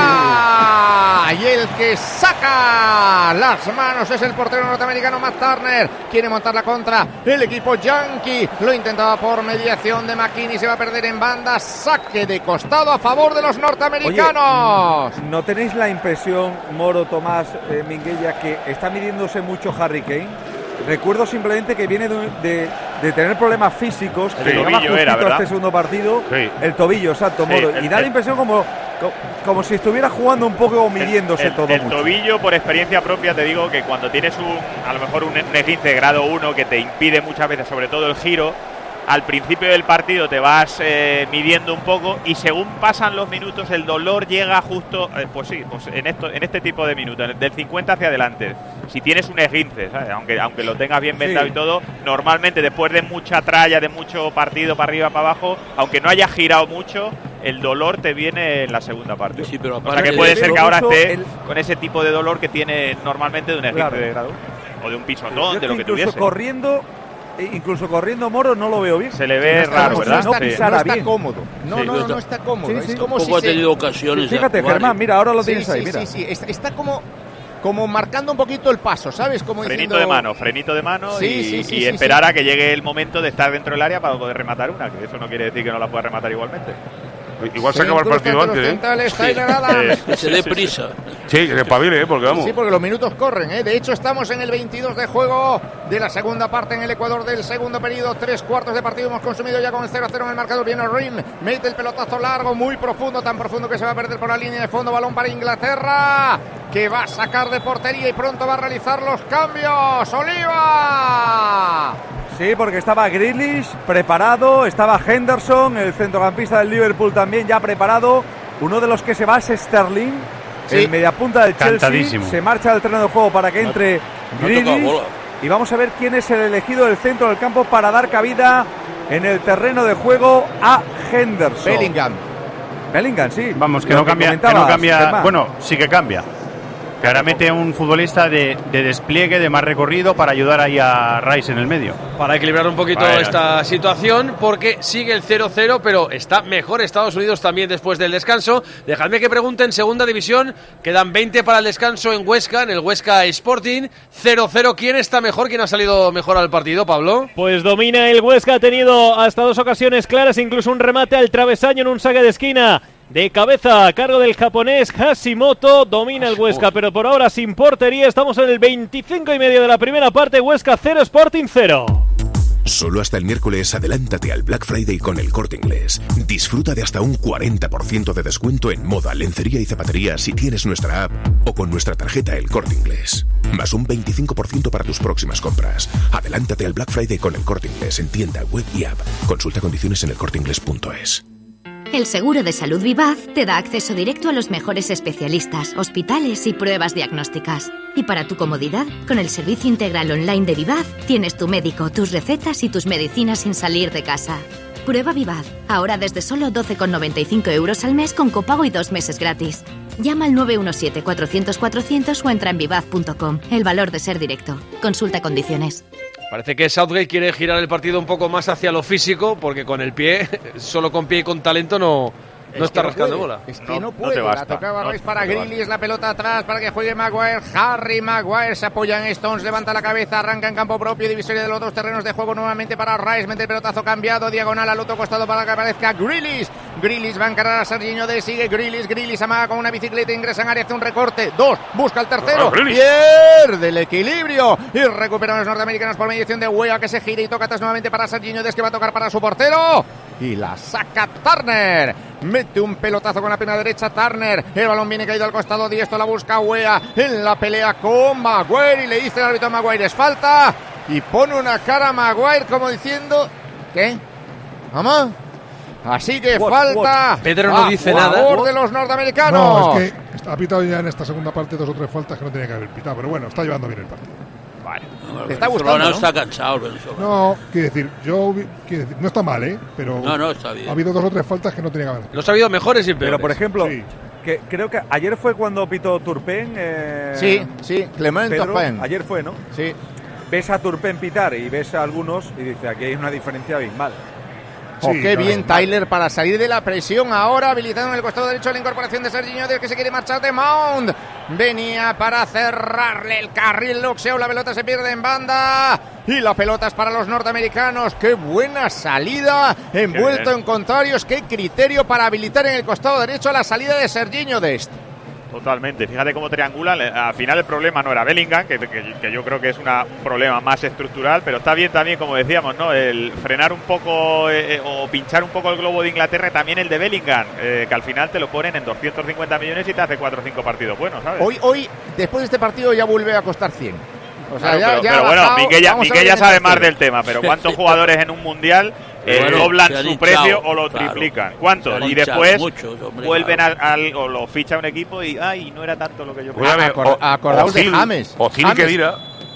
¡Saca! Y el que saca las manos es el portero norteamericano Matt Turner. Quiere montar la contra. El equipo yankee lo intentaba por mediación de McKinney. Se va a perder en banda. Saque de costado a favor de los norteamericanos. Oye, ¿no tenéis la impresión, Moro, Tomás, eh, Minguella, que está midiéndose mucho Harry Kane? Recuerdo simplemente que viene de, de- de tener problemas físicos, que El llegaba tobillo justito era, a ¿verdad? este segundo partido, Sí. el tobillo, exacto, Sí, Moro, el- y da la el- impresión como, co- como si estuviera jugando un poco o midiéndose el, todo el mucho. tobillo, por experiencia propia, te digo que cuando tienes un, a lo mejor un esguince de grado uno que te impide muchas veces, sobre todo el giro, al principio del partido te vas eh, midiendo un poco y según pasan los minutos el dolor llega justo, eh, pues sí, pues en esto, en este tipo de minutos, del cincuenta hacia adelante. Si tienes un esguince, ¿sabes? Aunque, aunque lo tengas bien vendado Sí. y todo, normalmente después de mucha tralla, de mucho partido para arriba, para abajo, aunque no haya girado mucho, el dolor te viene en la segunda parte. Sí, pero O sea aparte que puede de ser eso, que ahora mucho esté el- con ese tipo de dolor que tiene normalmente de un esguince Claro. de grado o de un Yo pisotón, es de lo que incluso tuviese. corriendo, eh, incluso corriendo Moro no lo veo bien. Se le No ve está- raro, no ¿verdad? está- está, no Sí. pisara no está bien. cómodo. No, Sí, no, no, no está cómodo. Sí, es sí. como Tampoco si ha se- tenido ocasiones. de Fíjate, actuar. Germán, mira, ahora lo Sí, tienes ahí, sí, mira. sí, sí, está, está como como marcando un poquito el paso, ¿sabes? Como frenito diciendo... de mano, frenito de mano sí, y, sí, sí, y sí, esperar sí. a que llegue el momento de estar dentro del área para poder rematar una, que eso no quiere decir que no la pueda rematar igualmente. Igual se acaba el partido antes, ¿eh? Sí. Que se dé prisa. Sí, que se espabile, ¿eh? Porque vamos. Sí, porque los minutos corren, ¿eh? De hecho, estamos en el veintidós de juego de la segunda parte en el Ecuador del segundo periodo. Tres cuartos de partido hemos consumido ya con el cero a cero en el marcador. Viene Rim, mete el pelotazo largo, muy profundo, tan profundo que se va a perder por la línea de fondo. Balón para Inglaterra, que va a sacar de portería y pronto va a realizar los cambios. ¡Oliva! Sí, porque estaba Grealish preparado, estaba Henderson, el centrocampista del Liverpool también ya preparado. Uno de los que se va es Sterling, sí. El mediapunta del Chelsea. Se marcha del terreno de juego para que entre no, Grealish. No y vamos a ver quién es el elegido del centro del campo para dar cabida en el terreno de juego a Henderson. Bellingham. Bellingham, sí. Vamos, que no cambia, que no cambia. Bueno, sí que cambia. Que ahora mete un futbolista de, de despliegue, de más recorrido, para ayudar ahí a Rice en el medio. Para equilibrar un poquito Vaya. esta situación, porque sigue el cero cero, pero está mejor Estados Unidos también después del descanso. Dejadme que pregunte en segunda división, quedan veinte para el descanso en Huesca, en el Huesca Sporting, cero cero. ¿Quién está mejor? ¿Quién ha salido mejor al partido, Pablo? Pues domina el Huesca, ha tenido hasta dos ocasiones claras, incluso un remate al travesaño en un saque de esquina. De cabeza a cargo del japonés Hashimoto, domina el Huesca, pero por ahora sin portería. Estamos en el veinticinco y medio de la primera parte. Huesca cero, Sporting cero. Solo hasta el miércoles adelántate al Black Friday con El Corte Inglés. Disfruta de hasta un cuarenta por ciento de descuento en moda, lencería y zapatería si tienes nuestra app o con nuestra tarjeta El Corte Inglés. Más un veinticinco por ciento para tus próximas compras. Adelántate al Black Friday con El Corte Inglés en tienda, web y app. Consulta condiciones en el corte inglés punto es. El seguro de salud Vivaz te da acceso directo a los mejores especialistas, hospitales y pruebas diagnósticas. Y para tu comodidad, con el servicio integral online de Vivaz, tienes tu médico, tus recetas y tus medicinas sin salir de casa. Prueba Vivaz, ahora desde solo doce con noventa y cinco euros al mes con copago y dos meses gratis. Llama al nueve uno siete, cuatrocientos, cuatrocientos o entra en vivaz punto com. El valor de ser directo. Consulta condiciones. Parece que Southgate quiere girar el partido un poco más hacia lo físico, porque con el pie, solo con pie y con talento no, no está no rascando puede, bola. Es que no, no puede, no la tocaba no, Rice para no Grealish, la pelota atrás para que juegue Maguire. Harry Maguire se apoya en Stones, levanta la cabeza, arranca en campo propio, divisoria de los dos terrenos de juego nuevamente para Rice, mete el pelotazo cambiado, diagonal al otro costado para que aparezca Grealish. Grealish va a encarar a Serginho de sigue Grealish, Grealish amaga con una bicicleta, ingresa en área, hace un recorte, dos, busca el tercero, pierde el equilibrio y recuperan los norteamericanos por mediación de Wea, que se gira y toca atrás nuevamente para Serginho Des, que va a tocar para su portero y la saca Turner. Mete un pelotazo con la pierna derecha Turner. El balón viene caído al costado diestro. La busca Wea en la pelea con Maguire. Y le dice el árbitro a Maguire: es falta. Y pone una cara a Maguire como diciendo: ¿qué? ¿Vamos? Así que what, falta. What? Pedro no dice nada. A favor de los norteamericanos. No, es que ha pitado ya en esta segunda parte dos o tres faltas que no tenía que haber pitado. Pero bueno, está llevando bien el partido. Vale. ¿Te está gustando? No, ¿no? está cansado. No, quiero decir, yo quiero decir, no está mal, ¿eh? Pero no, no, está bien. Ha habido dos o tres faltas que no tenía que haber. Los ha habido mejores y peores. Pero por ejemplo, sí. que creo que ayer fue cuando pitó Turpin. Eh, sí, sí, Clement Turpin. Ayer fue, ¿no? Sí. Ves a Turpin pitar y ves a algunos y dice: aquí hay una diferencia abismal. Oh, sí, qué claro, bien Tyler para salir de la presión ahora, habilitado en el costado derecho la incorporación de Serginho Des, que se quiere marchar de Mount. Venía para cerrarle el carril Luxeo, la pelota se pierde en banda y la pelota es para los norteamericanos. Qué buena salida, envuelto en contrarios, qué criterio para habilitar en el costado derecho la salida de Serginho Des. Totalmente, fíjate cómo triangulan. Al final el problema no era Bellingham, que, que, que yo creo que es una, un problema más estructural, pero está bien también, como decíamos, ¿no? El frenar un poco eh, o pinchar un poco el globo de Inglaterra, también el de Bellingham, eh, que al final te lo ponen en doscientos cincuenta millones y te hace cuatro o cinco partidos buenos, ¿sabes? Hoy, hoy, después de este partido ya vuelve a costar cien. O sea, claro, ya, pero, ya pero bueno, bajado, Miquel ya, Miquel ya sabe más del tema, pero ¿cuántos jugadores en un mundial eh, bueno, doblan su hinchado, precio o lo claro, triplican? ¿Cuántos? Y después muchos, hombre, vuelven claro. al, al o lo ficha un equipo y ay, no era tanto lo que yo pensaba. Acor, acordaos de James. O Gil que dirá.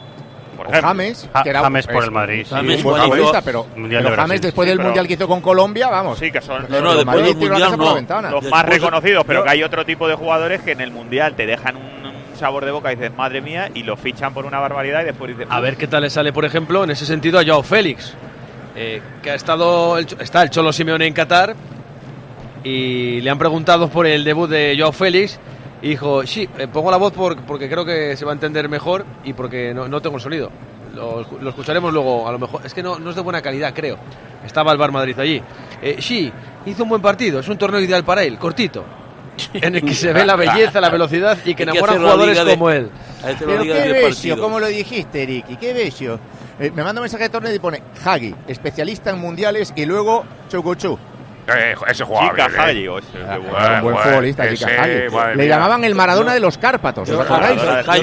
Por ejemplo, James, ja, que era James por el Madrid. Sí, James, buen futbolista, pero, pero James después del sí, mundial que hizo con Colombia, vamos. Sí, que son no, no, después del mundial no, los más reconocidos, pero que hay otro tipo de jugadores que en el mundial te dejan un sabor de boca y dices, madre mía, y lo fichan por una barbaridad y después dices... A ver qué tal le sale, por ejemplo, en ese sentido a Joao Félix, eh, que ha estado el, está el Cholo Simeone en Qatar y le han preguntado por el debut de Joao Félix Y dijo, sí, eh, pongo la voz por, porque creo que se va a entender mejor y porque no, no tengo el sonido. Lo, lo escucharemos luego, a lo mejor. Es que no, no es de buena calidad, creo. Estaba el Bar Madrid allí. Eh, sí, hizo un buen partido, es un torneo ideal para él, cortito. En el que se ve la belleza, la velocidad y que enamoran jugadores de, como él. Pero qué bello, como lo dijiste, Ricky, qué bello. Eh, me manda un mensaje de torneo y pone Hagi, especialista en mundiales, y luego Chocochú. Eh, ese jugador. Chica Hagi, o sea, ah, bueno, un buen futbolista, Chica Hagi. Le llamaban el Maradona no. de los Cárpatos, ¿os acordáis?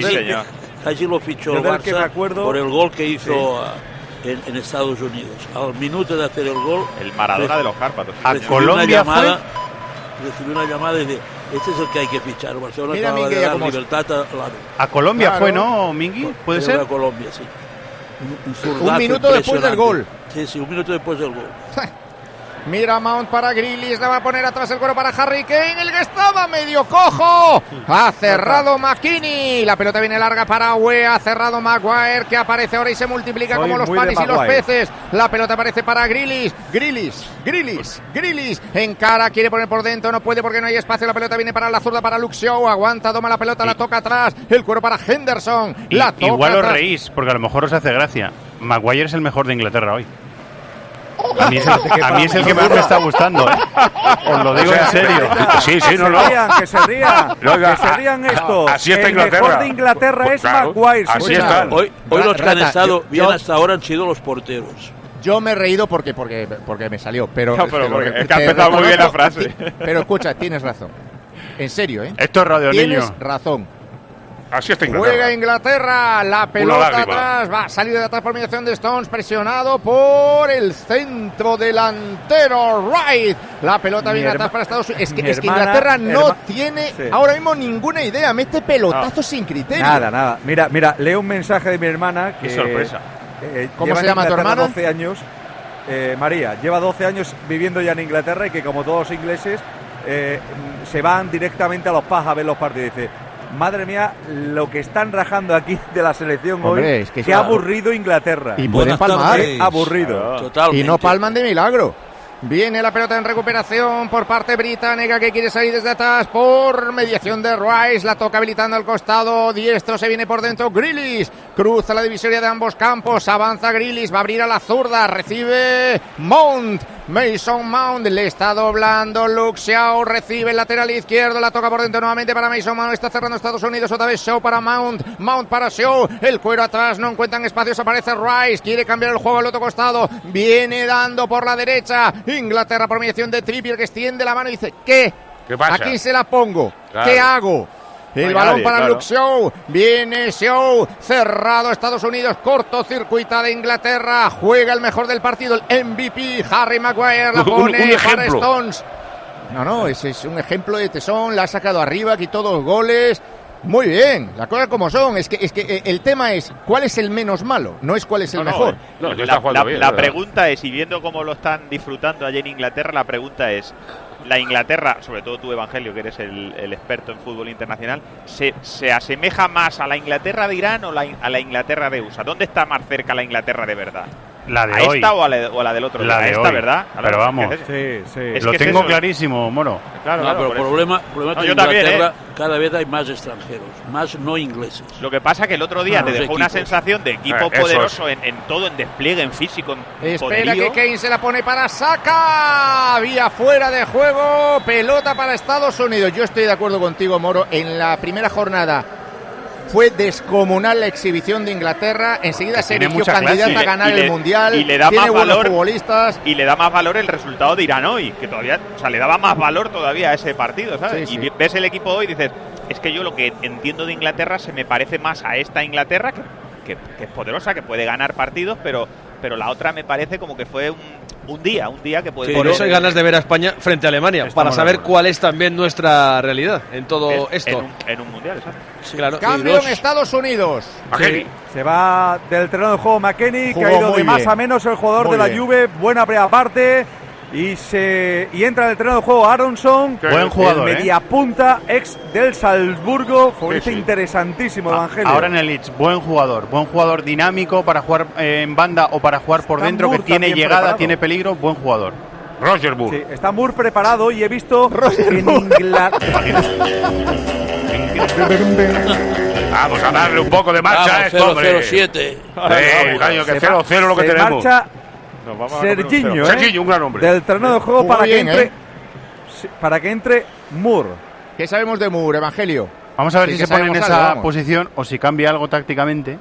Hagi lo fichó el Barça por el gol que hizo sí. en, en Estados Unidos. Al minuto de hacer el gol, el Maradona de los Cárpatos. A Colombia llamada, recibió una llamada y dice, este es el que hay que fichar. Barcelona Mira, acaba Mingui, de dar libertad a, a Colombia claro. fue, ¿no, Mingui? ¿Puede ser? A Colombia, sí. Un, un, un minuto después del gol. Sí, sí, un minuto después del gol. Mira Mount para Grealish, la va a poner atrás el cuero para Harry Kane, el que estaba medio cojo. Ha cerrado McKinney, la pelota viene larga para Aue, ha cerrado Maguire, que aparece ahora y se multiplica Soy como los panes y los peces. La pelota aparece para Grealish, Grealish, Grealish, Grealish, encara, quiere poner por dentro, no puede porque no hay espacio. La pelota viene para la zurda, para Luke Shaw, aguanta, toma la pelota, la toca atrás, el cuero para Henderson, la toca Igual atrás. os reís, porque a lo mejor os hace gracia. Maguire es el mejor de Inglaterra hoy. A mí es el, a mí es el que más me está gustando, ¿eh? Os lo digo o sea, en serio. Sí, sí, no, no. Que se rían, que se rían, que se rían estos. Así está el Inglaterra. mejor de Inglaterra pues, es claro, Maguire. Así están. Hoy, hoy los que han estado yo, bien yo, hasta ahora han sido los porteros. Yo me he reído porque porque porque me salió, pero, no, pero porque, pero es que ha empezado muy bien la frase. Pero escucha, tienes razón. En serio, ¿eh? Esto es Radio Tienes Niño. Tienes razón. Así está Inglaterra. Juega Inglaterra, la pelota atrás, va a salir de atrás por mediación de Stones, presionado por el centro delantero Wright. La pelota mi viene atrás para Estados Unidos. Es que, es que Inglaterra hermana, no herma, tiene sí. ahora mismo ninguna idea, mete pelotazos no. sin criterio. Nada, nada. Mira, mira, leo un mensaje de mi hermana. Que, Qué sorpresa. Eh, ¿Cómo se llama tu hermana? doce años. Eh, María, lleva doce años viviendo ya en Inglaterra y que como todos los ingleses eh, se van directamente a los pubs a ver los partidos. Dice, madre mía, lo que están rajando aquí de la selección Hombre, hoy, es que qué aburrido Inglaterra. Y pueden palmar. Qué aburrido. Totalmente. Y no palman de milagro. Viene la pelota en recuperación por parte británica que quiere salir desde atrás por mediación de Rice. La toca habilitando al costado diestro, se viene por dentro Grealish. Cruza la divisoria de ambos campos, avanza Grealish, va a abrir a la zurda, recibe Mount. Mason Mount le está doblando Luke Shaw, recibe el lateral izquierdo, la toca por dentro nuevamente para Mason Mount, está cerrando Estados Unidos, otra vez Shaw para Mount, Mount para Shaw, el cuero atrás, no encuentran espacios, aparece Rice, quiere cambiar el juego al otro costado, viene dando por la derecha, Inglaterra por mediación de Trippier que extiende la mano y dice, ¿qué? ¿Qué pasa? Aquí se la pongo, claro. ¿qué hago? El no balón nadie, para claro. Luke Shaw, viene Shaw, cerrado Estados Unidos, cortocircuita de Inglaterra, juega el mejor del partido, el M V P, Harry Maguire, la pone un, un para Stones. No, no, ese es un ejemplo de tesón, la ha sacado arriba, quitó dos goles. Muy bien, las cosas como son. Es que, es que el tema es cuál es el menos malo, no es cuál es el no, mejor. No, no, la la, bien, la pregunta es, y viendo cómo lo están disfrutando allí en Inglaterra, la pregunta es, la Inglaterra, sobre todo tú, Evangelio, que eres el, el experto en fútbol internacional, ¿se, ¿se asemeja más a la Inglaterra de Irán o la, a la Inglaterra de U S A? ¿Dónde está más cerca la Inglaterra de verdad? La de ¿A hoy. esta o a la, o a la del otro? La a de esta, hoy. ¿verdad? Pero vamos, es sí, sí. Es lo que tengo es clarísimo, Moro. Claro, no, claro, pero el problema, problema no, que yo en Inglaterra también, ¿eh? cada vez hay más extranjeros, más no ingleses. Lo que pasa que el otro día ah, te dejó equipos. una sensación de equipo eh, poderoso en, en todo, en despliegue, en físico, en Espera poderío. que Kane se la pone para Saka. Vía fuera de juego. Pelota para Estados Unidos. Yo estoy de acuerdo contigo, Moro. En la primera jornada fue descomunal la exhibición de Inglaterra. Enseguida se eligió candidata le, a ganar le, el Mundial. Y le da Tiene más buenos valor, futbolistas. Y le da más valor el resultado de Irán hoy, que todavía, o sea, le daba más valor todavía a ese partido, ¿sabes? Sí, y sí. ves el equipo hoy y dices, es que yo lo que entiendo de Inglaterra se me parece más a esta Inglaterra, que, que, que es poderosa, que puede ganar partidos, pero, pero la otra me parece como que fue un, un día, un día que puede... Sí, por eso hay ganas de ver a España frente a Alemania, Estamos para saber cuál es también nuestra realidad en todo es, esto. En un, en un mundial, ¿sabes? Sí, claro. Cambio en Estados Unidos. Sí, se va del terreno de juego McKennie, que ha ido de bien. más a menos el jugador muy de la bien. Juve, buena primera parte. Y se y entra en el terreno de juego Aronson, buen jugador, el mediapunta, ¿eh? ex del Salzburgo, futbolista sí, sí. interesantísimo, Evangelio. Ahora en el Leeds, buen jugador, buen jugador dinámico para jugar eh, en banda o para jugar por está dentro, Moore que tiene llegada, preparado. tiene peligro, buen jugador. Roger Moore. Sí, está Moore preparado y he visto Roger en Moore. Inglaterra. Vamos a darle un poco de marcha a esto, hombre. cero siete. Eh, caño, que cero cero lo que se tenemos. Marcha Nos vamos a Serginho, ¿eh? Serginho, un gran hombre. Del terreno de juego Muy para bien, que entre ¿eh? para que entre Moore. ¿Qué sabemos de Moore, Evangelio? Vamos a ver Sí, si que se pone en sabemos esa algo, vamos. posición o si cambia algo tácticamente.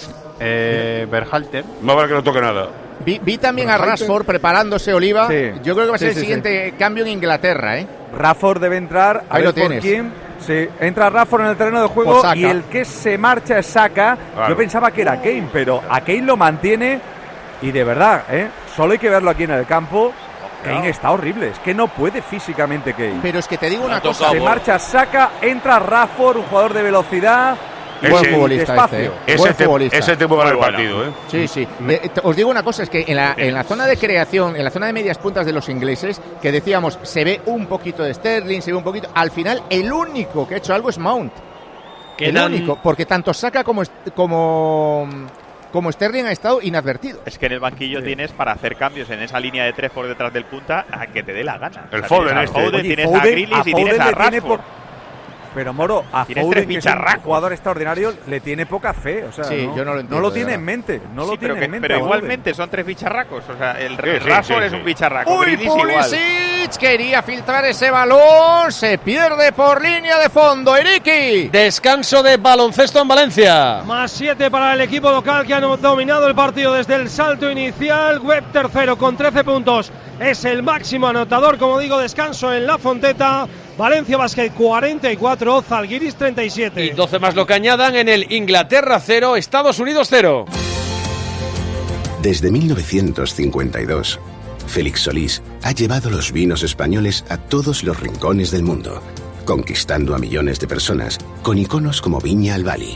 Eh, Berhalter. No vale que no toque nada. Vi, vi también a Rashford preparándose, Oliva. Sí. Yo creo que va a ser Sí, el sí, siguiente cambio en Inglaterra, ¿eh? Rafford debe entrar. A Ahí ver lo por tienes. quién. Sí, entra Rafford en el terreno de juego Por Saka. y el que se marcha es Saka. Claro. Yo pensaba que era Kane, pero a Kane lo mantiene y de verdad, ¿eh? Solo hay que verlo aquí en el campo. Kane está horrible, es que no puede físicamente Kane. Pero es que te digo Me una ha cosa. tocado. Se marcha Saka, entra Rafford, un jugador de velocidad. Ese- Buen futbolista despacio. este, ¿eh? Ese Buen te, futbolista. ese te puede ganar el Muy bueno. partido, ¿eh? Sí, sí. Eh, te- os digo una cosa, es que en la, en la zona de creación, en la zona de medias puntas de los ingleses, que decíamos, se ve un poquito de Sterling, se ve un poquito... Al final, el único que ha hecho algo es Mount. El Quedan- único, porque tanto Saka como, como, como Sterling ha estado inadvertido. Es que en el banquillo tienes para hacer cambios en esa línea de tres por detrás del punta a que te dé la gana. El O sea, Foden tienes a este. Foden, Oye, tienes Foden- a Grealish a y tienes Foden a le tiene Rashford. por- Pero Moro, a Tienes Foden, tres que es un ficharracos. jugador extraordinario, le tiene poca fe. O sea, Sí, no, yo no lo entiendo, No lo de tiene verdad. en mente. No lo Sí, tiene pero, que- en mente. pero a Foden. igualmente son tres ficharracos. O sea, el Sí, sí, Rashford sí, es sí. un ficharraco. ¡Uy, Grealish igual. Pulisic! Quería filtrar ese balón. Se pierde por línea de fondo. Eriki. Descanso de baloncesto en Valencia. Más siete para el equipo local que ha dominado el partido desde el salto inicial. Webb tercero con trece puntos. Es el máximo anotador, como digo, descanso en La Fonteta. Valencia Basket cuarenta y cuatro, Zalgiris treinta y siete. Y doce más lo que añadan en el Inglaterra cero, Estados Unidos cero. Desde mil novecientos cincuenta y dos, Félix Solís ha llevado los vinos españoles a todos los rincones del mundo, conquistando a millones de personas con iconos como Viña al Bali.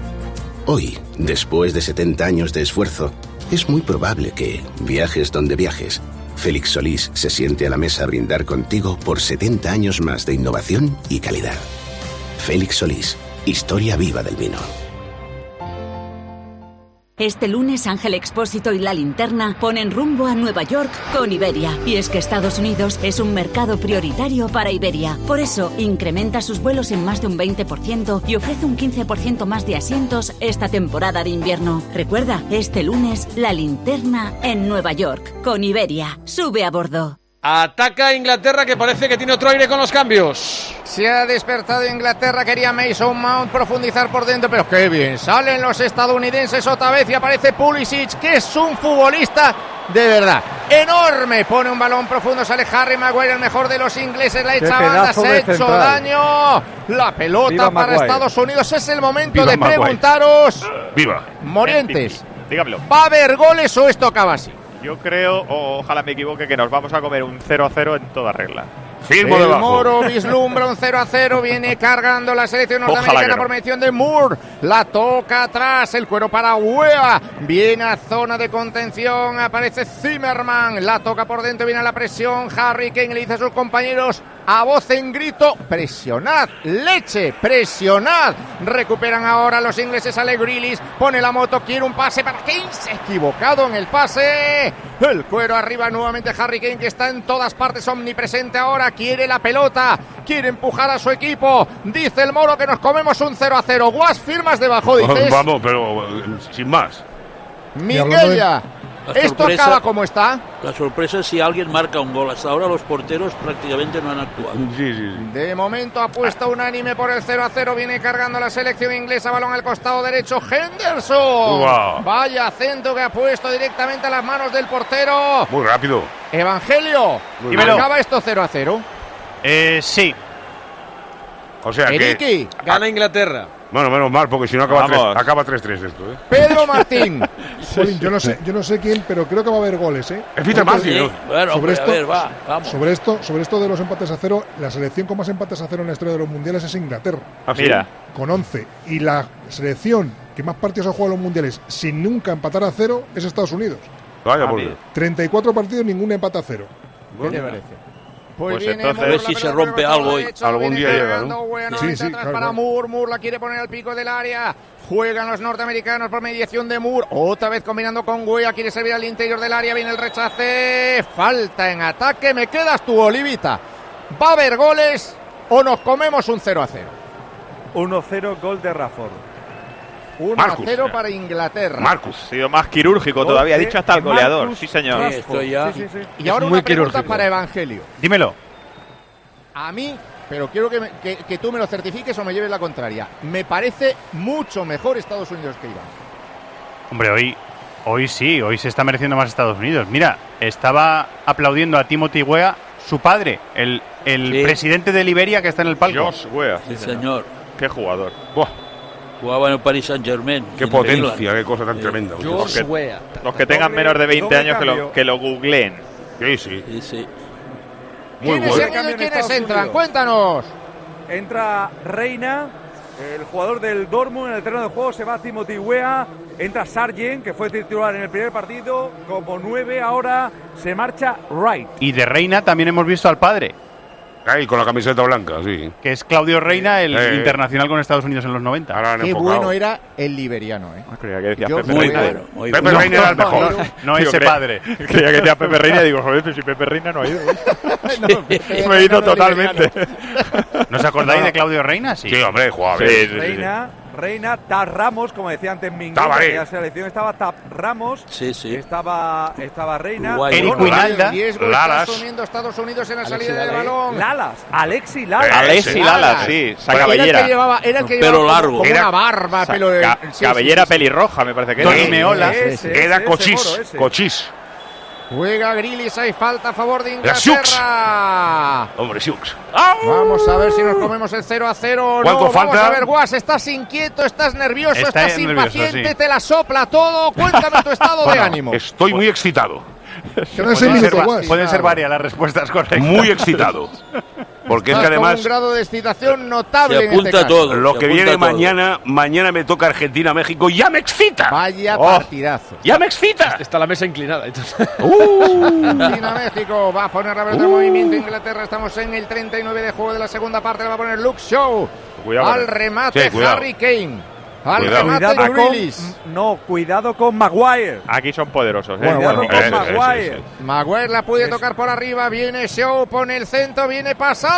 Hoy, después de setenta años de esfuerzo, es muy probable que, viajes donde viajes, Félix Solís se siente a la mesa a brindar contigo por setenta años más de innovación y calidad. Félix Solís, historia viva del vino. Este lunes Ángel Expósito y La Linterna ponen rumbo a Nueva York con Iberia. Y es que Estados Unidos es un mercado prioritario para Iberia. Por eso, incrementa sus vuelos en más de un veinte por ciento y ofrece un quince por ciento más de asientos esta temporada de invierno. Recuerda, este lunes, La Linterna en Nueva York con Iberia. Sube a bordo. Ataca Inglaterra, que parece que tiene otro aire con los cambios. Se ha despertado Inglaterra, quería Mason Mount profundizar por dentro, pero qué bien, salen los estadounidenses otra vez y aparece Pulisic, que es un futbolista de verdad, enorme, pone un balón profundo, sale Harry Maguire, el mejor de los ingleses, la echa banda, se ha hecho daño, la pelota Viva para Maguire. Estados Unidos, es el momento Viva de Maguire. preguntaros, viva Morientes, Dígamelo. ¿va a haber goles o esto acaba así? Yo creo, o ojalá me equivoque, que nos vamos a comer un cero a cero en toda regla. Firmo El debajo. Moro vislumbra un cero a cero, viene cargando la selección Ojalá norteamericana que no. por mediación de Moore, la toca atrás, el cuero para Wea, viene a zona de contención, aparece Zimmerman, la toca por dentro, viene a la presión, Harry Kane le dice a sus compañeros a voz en grito, presionad, leche, presionad, recuperan ahora los ingleses, sale Grealish, pone la moto, quiere un pase para Kane, se ha equivocado en el pase, el cuero arriba nuevamente Harry Kane, que está en todas partes, omnipresente ahora, quiere la pelota, quiere empujar a su equipo, dice el Moro que nos comemos un cero a cero, Guas, firmas debajo, dices, Vamos, pero eh, sin más. Miguella, La esto sorpresa- acaba como está. La sorpresa es si alguien marca un gol. Hasta ahora los porteros prácticamente no han actuado. Sí, sí, sí. De momento apuesta unánime por el cero a cero. Viene cargando la selección inglesa. Balón al costado derecho. Henderson. Wow. Vaya acento que ha puesto directamente a las manos del portero. Muy rápido. Evangelio. Muy bien. ¿Acaba esto cero a cero? Eh, sí. O sea que... Eriki. Gana Inglaterra. Bueno, menos mal, porque si no acaba Vamos. tres- acaba tres tres esto, ¿eh? Pedro Martín. Jolín, yo no sé, yo no sé quién, pero creo que va a haber goles, ¿eh? Es Peter Porque- Martin, ¿no? Bueno, sobre hombre, esto, a ver, va, vamos. sobre esto, sobre esto de los empates a cero, la selección con más empates a cero en la historia de los mundiales es Inglaterra, Ah, sí. Mira, con once, y la selección que más partidos ha jugado en los mundiales sin nunca empatar a cero es Estados Unidos. Vaya, Ah, por mira. Dios. treinta y cuatro partidos, ningún empate a cero. ¿Qué te parece? Pues, Pues viene entonces- Moore, A ver la si se pelota rompe por el costado algo hoy. derecho, Algún viene día llega, cargando, ¿no? Wea, Sí, nuevamente sí, atrás claro, para claro. Moore. Moore la quiere poner al pico del área. Juegan los norteamericanos por mediación de Moore. Otra vez combinando con Wea. Quiere servir al interior del área. Viene el rechace. Falta en ataque. Me quedas tú, Olivita. ¿Va a haber goles o nos comemos un cero a cero? uno cero, gol de Rashford. uno a cero para Inglaterra. Marcus. Ha sido más quirúrgico Gol todavía, ha de dicho hasta el goleador. Marcus Sí, señor. Rashford. Sí, estoy ya. Sí, sí, sí. Y ahora muy una pregunta quirúrgico. para Evangelio. Dímelo. A mí, pero quiero que, me- que, que tú me lo certifiques o me lleves la contraria. Me parece mucho mejor Estados Unidos que Irán. Hombre, hoy, hoy sí, hoy se está mereciendo más Estados Unidos. Mira, estaba aplaudiendo a Timothy Weah, su padre, el, el Sí. presidente de Liberia que está en el palco. Josh Weah, Sí, señor. Qué jugador. Buah, Jugaba en el Paris Saint-Germain. qué en potencia, England. qué cosa tan tremenda. Los que, Weah. los que tengan Doble- menos de veinte doble años que cambio. lo, que lo googleen. Sí, sí. Sí, sí. Muy ¿Quiénes bueno. han ido y Cambio en quiénes Estados entran? Unidos. Cuéntanos. Entra Reina, el jugador del Dortmund. En el terreno de juego se va Timothy Weah. Entra Sargent, que fue titular en el primer partido. Como nueve, ahora se marcha Wright. Y de Reina también hemos visto al padre, Ahí con la camiseta blanca, sí. que es Claudio Reina, el Eh. internacional con Estados Unidos en los noventa. Ahora han Qué enfocado. bueno era el liberiano, ¿eh? Ah, creía que decía Yo- Pepe Muy Reina. bueno. Muy Pepe bueno. Reina era el mejor. No, no Digo, ese creía- padre. Creía que decía Pepe Reina y digo, joder, pero si Pepe Reina no ha ido. No, Pepe Me he ido Reina era totalmente. liberiano. ¿No os acordáis de Claudio Reina? Sí. Sí, hombre, jugaba Sí, bien. sí, sí, sí. Reina, Reina, Tap Ramos, como decía antes Mingo, Estaba ahí. en la selección estaba Tap Ramos, Sí, sí. estaba, estaba Reina, Uruguay. Eric Bueno, Wijnaldum. Riesgo Lalas. está asumiendo Estados Unidos en la Alexi salida del Lalas. balón. Lalas, Alexi Lalas. Eh, Alexi sí. Lalas, sí. Esa Era el que cabellera. llevaba, era el que Pelo llevaba como- largo. como Era- una barba, Esa pelo de ca- sí, sí, cabellera sí, sí. pelirroja, me parece que Tony era. Meola. Ese, ese, Era ese Cochís, moro, ese. Cochís. Juega Grealish, hay falta a favor de La Sioux. Inglaterra. Hombre, Siux. Vamos a ver si nos comemos el cero a cero. ¿Cuánto no, falta? Vamos a ver, Guas, estás inquieto, estás nervioso, Está estás nervioso, impaciente, sí. te la sopla todo. Cuéntame tu estado de Bueno, ánimo. estoy muy excitado. Quedan seis Pueden ser, minutos, va- Guas. pueden ser varias las respuestas correctas. Muy excitado. Porque es que Estás con además un grado de excitación notable Se en este apunta caso. todo. lo se que apunta viene todo. mañana, mañana me toca Argentina-México, ¡ya me excita! Vaya Oh, partidazo. ¡Ya me excita! Está la mesa inclinada. entonces. Argentina-México va a poner a ver el movimiento Inglaterra. Estamos en el treinta y nueve de juego de la segunda parte. Le va a poner Luke Shaw. Cuidado, Al eh. remate Sí, cuidado. Harry Kane. Al Cuidado. remate Cuidado Grealish. con, no, cuidado con Maguire. Aquí son poderosos, ¿eh? Bueno, Cuidado bueno. con Eh, eh, Maguire. sí, sí. Maguire la puede tocar por arriba, viene Shaw, pone el centro, viene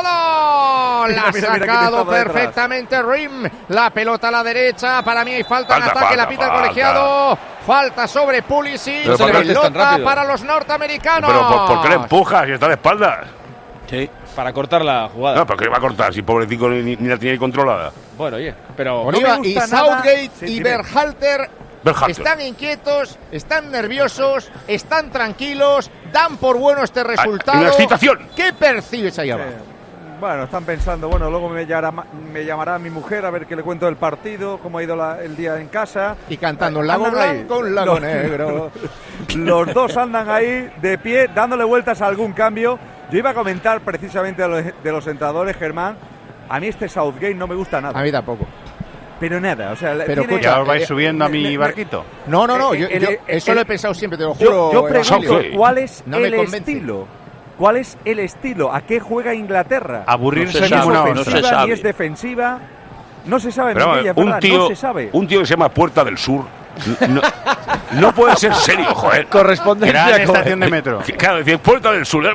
pasado, la Mira, ha mira, mira quién sacado estaba detrás. perfectamente Rim, la pelota a la derecha, para mí hay falta, en Falta, ataque, falta, la pita el falta. colegiado, falta sobre Pulisic, Pero ¿por qué levantes tan pelota rápido? para los norteamericanos. Pero ¿por, por qué le empujas y está de espaldas? Sí. Para cortar la jugada. No, pero ¿qué le va a cortar si pobrecito ni, ni- ni la tiene ahí controlada? Bueno, oye, pero... Oliva no me y gusta nada. Southgate Sí, y dime. Berhalter Berhalter. están inquietos, están nerviosos, están tranquilos, dan por bueno este resultado. una excitación. ¿Qué percibes ahí abajo? Eh, bueno, están pensando, bueno, luego me llamará, me llamará mi mujer a ver qué le cuento del partido, cómo ha ido la- el día en casa. Y cantando un lago Andan ahí. blanco, un lago Los- negro. Los dos andan ahí de pie, dándole vueltas a algún cambio. Yo iba a comentar precisamente de los, de los entrenadores, Germán. A mí este Southgate no me gusta nada. A mí tampoco. Pero nada, o sea, Pero tiene- ¿Ya os vais eh, subiendo a me- mi me- barquito? No, no, no, Eh, yo, el- yo el- eso el- lo he pensado siempre, te lo juro. Yo, yo pregunto, Evangelio. ¿cuál es No me el convence. estilo? ¿Cuál es el estilo? ¿A qué juega Inglaterra? Aburrirse No se Ni es sabe, ninguna no hostia. se ofensiva, sabe. ni es defensiva. No se sabe, Pero Miguel, es un verdad, tío, no se sabe. un tío que se llama Puerta del Sur, no, no puede ser serio, joder. Correspondencia Gran con- estación de metro. Claro, decir Puerta del Sur,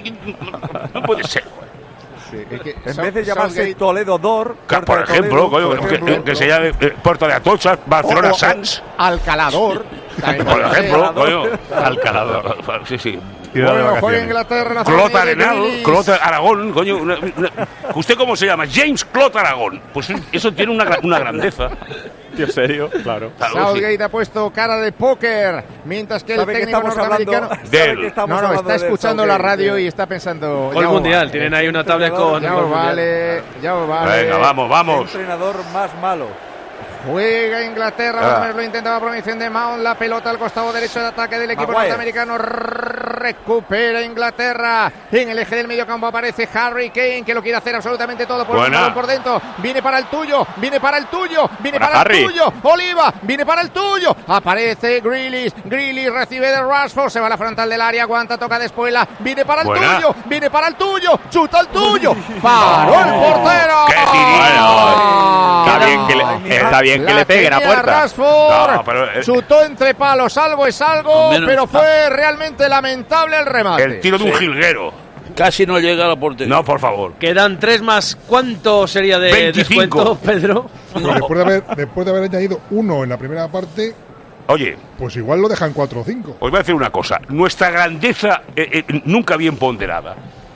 no puede ser, joder. Sí, es que En South- vez de llamarse Southgate- Toledo Dor, Ca- Puerta Por de ejemplo, Toledo, coño, por que, ejemplo, que se llame eh, Puerta de Atocha, Barcelona o- o- Sans, Alcalador. también por puede ser. ejemplo, coño. Alcalador. Sí, sí. Ciudad de Bueno, juega vacaciones. Inglaterra. la Clot familia de Arenal, Grealish. Clot Aragón, coño. una- una- ¿Usted cómo se llama? James Clot Aragón. Pues eso tiene una, gra- una grandeza. Tío, serio, claro. Claro, sí. Southgate ha puesto cara de póker, mientras que el ¿Sabe que técnico estamos hablando? norteamericano... De ¿Sabe él. que estamos No, no, hablando está del escuchando la Southgate? radio y está pensando... Gol ya os mundial, vale, tienen ahí una tablet con... Ya gol os mundial. vale, ya os vale. Venga, vamos, vamos. Entrenador más malo. Juega Inglaterra, Ah. vamos a lo intentaba promoción de Mount, la pelota al costado derecho de ataque del equipo Maguire. norteamericano, recupera Inglaterra, en el eje del medio campo aparece Harry Kane, que lo quiere hacer absolutamente todo por el Buena. balón por dentro, viene para el tuyo, viene para el tuyo, viene Buena, para Harry. el tuyo, Oliva, viene para el tuyo, aparece Grealish, Grealish recibe de Rashford, se va a la frontal del área, aguanta, toca de espuela, viene para el Buena. tuyo, viene para el tuyo, chuta el tuyo, paró el portero. ¡Qué tirito! Está bien que le, está bien que le pegue la tenía puerta. Rashford, No, pero, eh, chutó entre palos, algo es algo, Menos- pero fue realmente lamentable el remate. El tiro de un jilguero. Casi no llega a la portería. No, por favor. Quedan tres más. ¿Cuánto sería de veinticinco. descuento, Pedro? No. Después, de haber, después de haber añadido uno en la primera parte, oye, pues igual lo dejan cuatro o cinco. Os voy a decir una cosa. Nuestra grandeza eh, eh, nunca bien ponderada.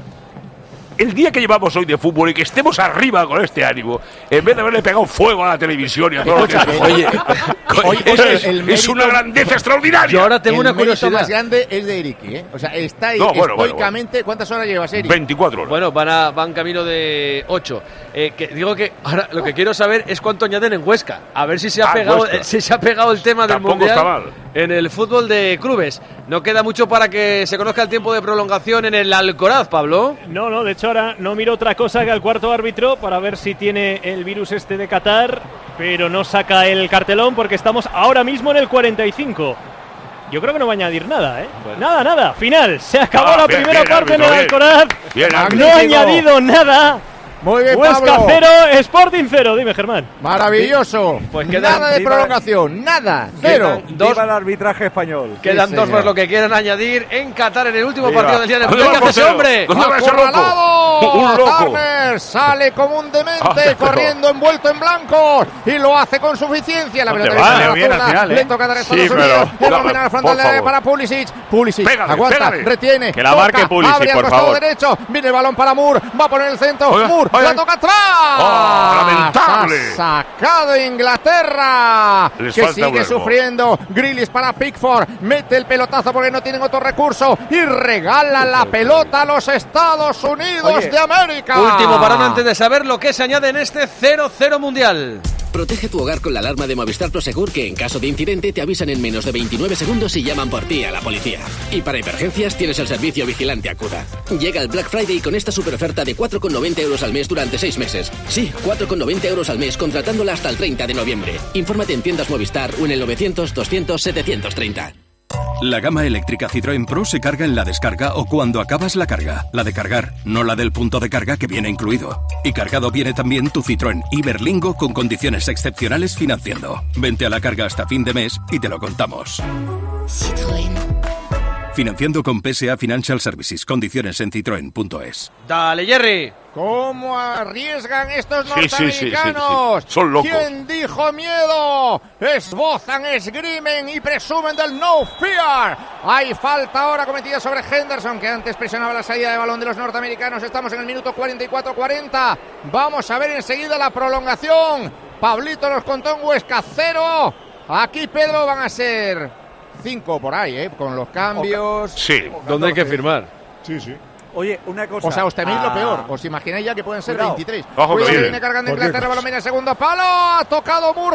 El día que llevamos hoy de fútbol y que estemos arriba con este ánimo, en vez de haberle pegado fuego a la televisión y a todo lo que... Oye, oye, es, oye, es, el es una grandeza extraordinaria. Yo ahora tengo el una curiosidad. El más grande es de Eriki, ¿eh? O sea, está ahí no, bueno, estoicamente. Bueno, bueno. ¿Cuántas horas llevas, Eriki? veinticuatro horas. Bueno, van, a, van camino de ocho. Eh, que, digo que ahora lo que quiero saber es cuánto añaden en Huesca. A ver si se ha, ah, pegado, eh, si se ha pegado el tema Tampoco del Mundial está mal. En el fútbol de clubes. No queda mucho para que se conozca el tiempo de prolongación en el Alcoraz, Pablo. No, no, de hecho ahora no miro otra cosa que al cuarto árbitro para ver si tiene el virus este de Qatar, pero no saca el cartelón porque estamos ahora mismo en el cuarenta y cinco. Yo creo que no va a añadir nada, ¿eh? Bueno. Nada, nada. Final. Se acabó ah, la bien, primera bien, parte árbitro, en el Alcoraz. Bien, no ha añadido nada. Muy bien, Huesca Pablo. cero, Sporting cero. Dime, Germán. Maravilloso. Pues queda, nada de viva, prolongación, nada, cero. Dos, viva el arbitraje español. Quedan sí, dos más lo que quieran añadir en Qatar en el último viva. partido del día de Mundial. ¿Qué hace ese hombre? ¡Acorralado! Un loco. Turner sale como un demente, ah, corriendo envuelto en blanco y lo hace con suficiencia. La pelota va, bien al final, ¿eh? Le toca dar a Estados sí, Unidos. El hombre al frontal para Pulisic. Pulisic pégale, aguanta, pégale. retiene. Que la toca, marque Pulisic, abre por al costado favor. derecho. Viene el balón para Moore. Va a poner el centro. Oiga, Moore oiga. la toca atrás. Oh, lamentable. Ha sacado Inglaterra. Les que falta sigue sufriendo. Grealish para Pickford. Mete el pelotazo porque no tienen otro recurso. Y regala la pelota a los Estados Unidos Oye, de América. Último parón antes de saber lo que se añade en este cero cero mundial. Protege tu hogar con la alarma de Movistar Prosegur, que en caso de incidente te avisan en menos de veintinueve segundos y llaman por ti a la policía. Y para emergencias tienes el servicio Vigilante Acuda. Llega el Black Friday con esta super oferta de cuatro con noventa euros al mes durante seis meses. Sí, cuatro con noventa euros al mes contratándola hasta el treinta de noviembre. Infórmate en tiendas Movistar o en el novecientos doscientos setecientos treinta. La gama eléctrica Citroën Pro se carga en la descarga o cuando acabas la carga. La de cargar, no la del punto de carga que viene incluido. Y cargado viene también tu Citroën Iberlingo con condiciones excepcionales financiando. Vente a la carga hasta fin de mes y te lo contamos. Citroën. Financiando con P S A Financial Services. Condiciones en citroen punto es. Dale, Jerry. ¿Cómo arriesgan estos sí, norteamericanos? Sí, sí, sí, sí. Son locos. ¿Quién dijo miedo? Esbozan, esgrimen y presumen del no fear. Hay falta ahora cometida sobre Henderson, que antes presionaba la salida de balón de los norteamericanos. Estamos en el minuto cuarenta y cuatro cuarenta. Vamos a ver enseguida la prolongación. Pablito nos contó en Huesca cero. Aquí, Pedro, van a ser cinco por ahí, ¿eh? Con los cambios. Sí. ¿Dónde hay que firmar? Sí, sí. Oye, una cosa. O sea, os teméis ah. lo peor. Os imagináis ya que pueden ser Cuidado. veintitrés. Ojo, Cuidado, que que viene. viene cargando Inglaterra, balón en el segundo palo. Ha tocado Moore,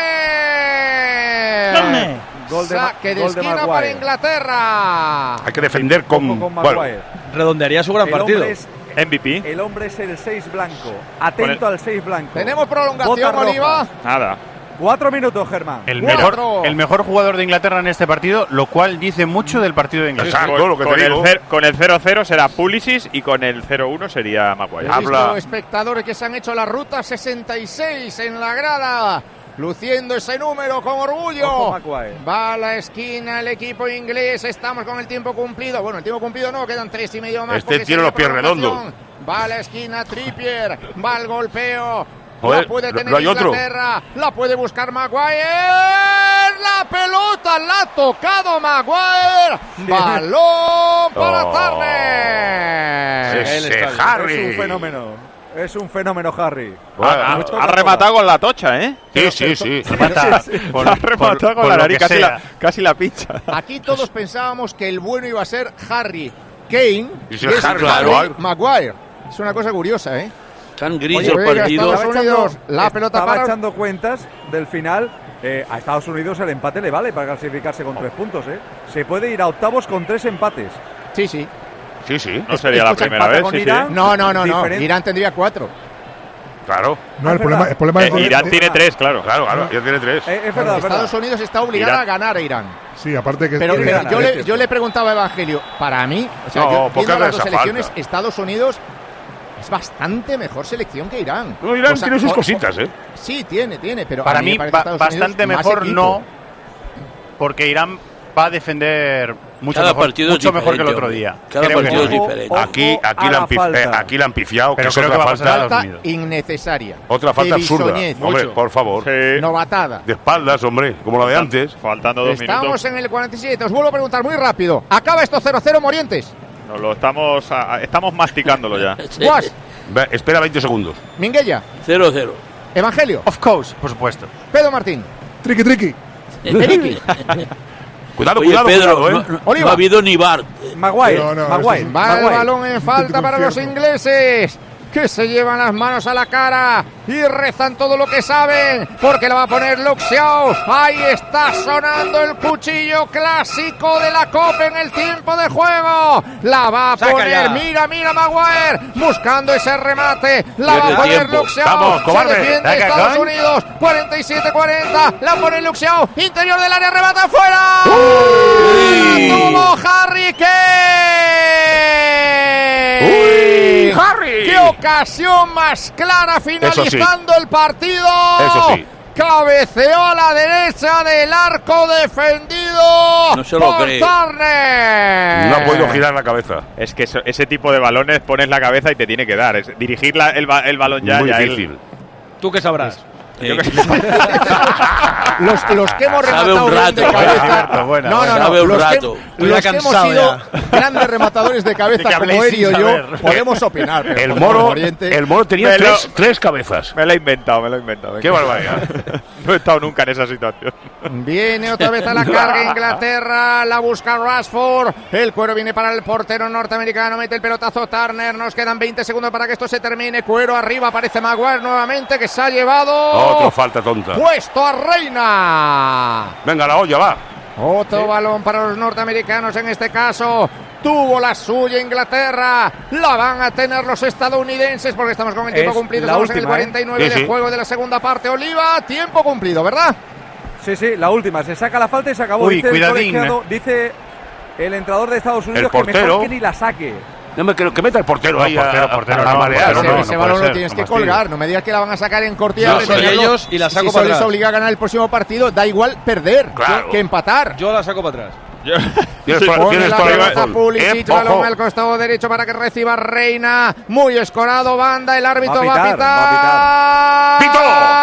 córner. Gol de, Saque de gol de esquina Maguire. para Inglaterra. Hay que defender con, con bueno, redondearía su gran el partido. Hombre es, M V P. el hombre es el seis blanco. Atento el... al seis blanco. Tenemos prolongación, Bota Oliva. roja. Nada. Cuatro minutos, Germán. El Cuatro. mejor, el mejor jugador de Inglaterra en este partido, lo cual dice mucho del partido de Inglaterra. Exacto, con, lo que te con, digo. el cer- con el cero cero será Pulisic y con el cero uno sería Maguire. He visto Habla. espectadores que se han hecho la ruta sesenta y seis en la grada, luciendo ese número con orgullo. Ojo, Maguire. Va a la esquina el equipo inglés. Estamos con el tiempo cumplido. Bueno, el tiempo cumplido no, quedan tres y medio más. Este tiene los pies redondos. Va a la esquina Trippier, va al golpeo. Joder, la puede tener no hay otro. Inglaterra, la puede buscar Maguire. La pelota la ha tocado Maguire. Balón para Oh. Turner. Ese Harry. Es un fenómeno. Es un fenómeno, Harry. Bueno, Ha, mucho ha toca rematado con la tocha, ¿eh? Sí, sí, sí. Remata con- ha rematado con- con, con la lo nariz, que casi sea. la, casi la pincha. Aquí todos pensábamos que el bueno iba a ser Harry Kane. Y si y es es Harry Harry Maguire. Maguire. Es una cosa curiosa, ¿eh? Tan gris Oye, el venga, partido. Estados Unidos, la pelota estaba para- echando cuentas del final. Eh, a Estados Unidos el empate le vale para clasificarse con tres puntos. ¿eh? Se puede ir a octavos con tres empates. Sí, sí. Sí, sí. No sería la Escucha, primera empate vez, con sí, sí. Irán. No, no, no, no. Diferente. Irán tendría cuatro. Claro. No, el Es problema, verdad. el problema Eh, es Irán eh, tiene tres, claro. Claro, claro. Ya tiene tres. Eh, es verdad, es verdad. Estados Unidos está obligada Irán. a ganar a Irán. Sí, aparte que Pero, que- pero ganar, yo, es le, cierto. yo le preguntaba a Evangelio, para mí, o sea, No, yo porque viendo hace las dos esa selecciones, falta. Estados Unidos es bastante mejor selección que Irán. No, Irán O sea, tiene sus o- cositas, ¿eh? Sí, tiene, tiene, pero Para a mí, mí, me parece ba- Estados Unidos bastante más mejor equipo. no, porque Irán va a defender mucho Cada mejor, partido mucho es mejor que el diferente, otro día. Cada Creo partido que es no. diferente. Aquí, aquí, la han, pif- eh, aquí la han pifiado, Pero que es creo otra que va a pasar falta. a Estados Falta Unidos. innecesaria. Otra falta De absurda. bisoñez. Hombre, Mucho. por favor. Novatada. De espaldas, hombre, como la de antes. Faltando dos Estamos minutos. en el cuarenta y siete. Os vuelvo a preguntar muy rápido. ¿Acaba esto cero cero, Morientes? Nos lo estamos, a- a- estamos masticándolo ya. Guas, Ve, espera veinte segundos. Minguella, cero cero. Evangelio, Of course, por supuesto. Pedro Martín, Triqui, triqui. Eriki, Cuidado, Oye, cuidado, Pedro, cuidado, ¿eh? no, no- Oliva. no ha habido ni bar. Maguire, No, no, Maguire, eso es- va el Maguire. balón en falta para los ingleses, que se llevan las manos a la cara y rezan todo lo que saben, porque la va a poner Luke Shaw. Ahí está sonando el cuchillo clásico de la Copa en el tiempo de juego. La va a Saca poner, ya. mira, mira Maguire, buscando ese remate. La va a Pierde poner tiempo. Luke Shaw. Vamos, cobarde. Se defiende Venga, Estados Cohen. Unidos, cuarenta y siete cuarenta. La pone Luke Shaw, interior del área, remata fuera. ¡Tuvo Harry Kane! ¡Uy, Harry! ¡Qué ocasión más clara finalizando el partido! Eso sí. Cabeceó a la derecha del arco defendido No se lo por cree. Turner. No ha podido girar la cabeza. Es que eso- ese tipo de balones pones la cabeza y te tiene que dar. Es dirigir la- el, ba- el balón ya. Muy ya él- difícil. ¿Tú qué sabrás? Eh, Los, los que hemos Sabe rematado un bien de rato, cabeza. Cierto, buena, no, no, buena. no. Sabe un los rato. que, Estoy los ya que hemos cansado sido ya. grandes rematadores de De cabeza que como habléis Eri o sin yo, saber. podemos opinar. pero El por favor, moro, Oriente. el moro tenía Me lo- tres, tres cabezas. Me lo he inventado, me lo he inventado. venga. Qué barbaridad. No he estado nunca en esa situación. Viene otra vez a la carga Inglaterra, la busca Rashford, el cuero viene para el portero norteamericano, mete el pelotazo Turner, nos quedan veinte segundos para que esto se termine, cuero arriba, aparece Maguire nuevamente que se ha llevado Otra falta tonta. puesto a Reina. Venga, la olla, va. Otro balón para los norteamericanos en este caso. Tuvo la suya Inglaterra. La van a tener los estadounidenses porque estamos con el tiempo Es cumplido. la Estamos en el última, cuarenta y nueve ¿eh? de Sí, sí. juego de la segunda parte. Oliva, tiempo cumplido, ¿verdad? Sí, sí, la última. Se saca la falta y se acabó. Uy, dice, el cuidadín, colegiado- dice el entrenador de Estados Unidos El que portero. mejor que ni la saque. No me creo que meta el portero No, ahí portero, a, portero, a, a no, marear, portero, ese hombre. no, ese no balón puede lo ser, tienes no que más tiro. colgar. No me digas que la van a sacar en cortilla. Yo de soy tenerlo. ellos y la saco si para eso les atrás. obliga a ganar el próximo partido, da igual perder Claro. que empatar. Yo la saco para atrás. Tienes toda- Pone tienes la toda la pelota razón. Pulisic, Eh, balón ojo. al costado derecho para que reciba Reina. Muy escorado, banda. El árbitro Va a va a pitar, pitar.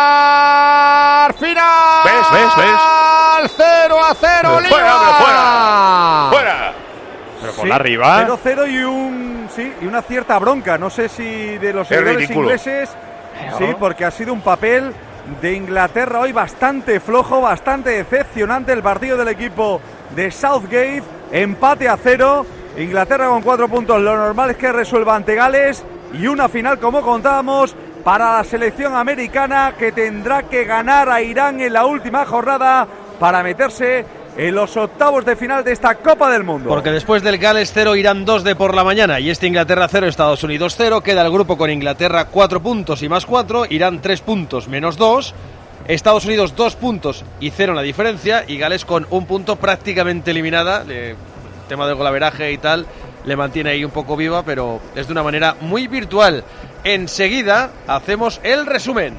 va Final. ¿Ves, ves, ves? cero a cero, Oliva. Fuera, hombre, fuera. Fuera. Pero por la arriba. cero cero y un sí, y una cierta bronca. No sé si de los Es seguidores ridículo. ingleses. Sí, porque ha sido un papel de Inglaterra hoy bastante flojo, bastante decepcionante el partido del equipo de Southgate. Empate a cero. Inglaterra con cuatro puntos. Lo normal es que resuelva ante Gales. Y una final, como contábamos, para la selección americana que tendrá que ganar a Irán en la última jornada para meterse en los octavos de final de esta Copa del Mundo. Porque después del Gales cero, Irán dos de por la mañana y este Inglaterra cero, Estados Unidos cero, queda el grupo con Inglaterra cuatro puntos y más cuatro, Irán tres puntos menos dos, Estados Unidos dos puntos y cero en la diferencia y Gales con un punto prácticamente eliminada. Le, tema del golaveraje y tal le mantiene ahí un poco viva, pero es de una manera muy virtual. Enseguida hacemos el resumen.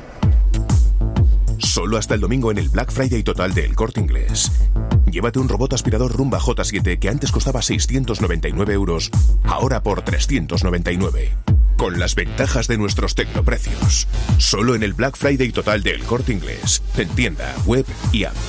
Solo hasta el domingo en el Black Friday total de El Corte Inglés. Llévate un robot aspirador Rumba J siete que antes costaba seiscientos noventa y nueve euros, ahora por trescientos noventa y nueve. Con las ventajas de nuestros tecnoprecios. Solo en el Black Friday total de El Corte Inglés. En tienda, web y app.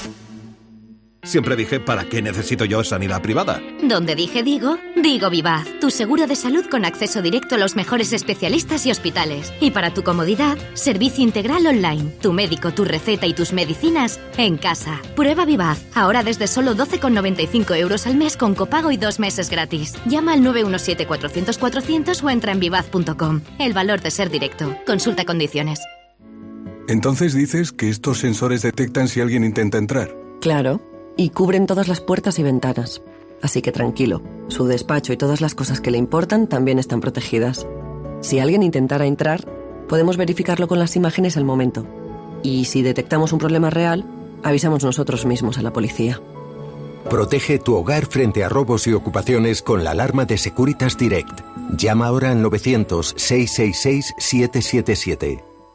Siempre dije, ¿para qué necesito yo sanidad privada? Donde dije digo, digo Vivaz, tu seguro de salud con acceso directo a los mejores especialistas y hospitales. Y para tu comodidad, servicio integral online, tu médico, tu receta y tus medicinas en casa. Prueba Vivaz, ahora desde solo doce con noventa y cinco euros al mes con copago y dos meses gratis. Llama al nueve uno siete cuatrocientos cuatrocientos o entra en vivaz punto com. El valor de ser directo. Consulta condiciones. Entonces dices que estos sensores detectan si alguien intenta entrar. Claro. Y cubren todas las puertas y ventanas. Así que tranquilo, su despacho y todas las cosas que le importan también están protegidas. Si alguien intentara entrar, podemos verificarlo con las imágenes al momento. Y si detectamos un problema real, avisamos nosotros mismos a la policía. Protege tu hogar frente a robos y ocupaciones con la alarma de Securitas Direct. Llama ahora al novecientos, seiscientos sesenta y seis, setecientos setenta y siete.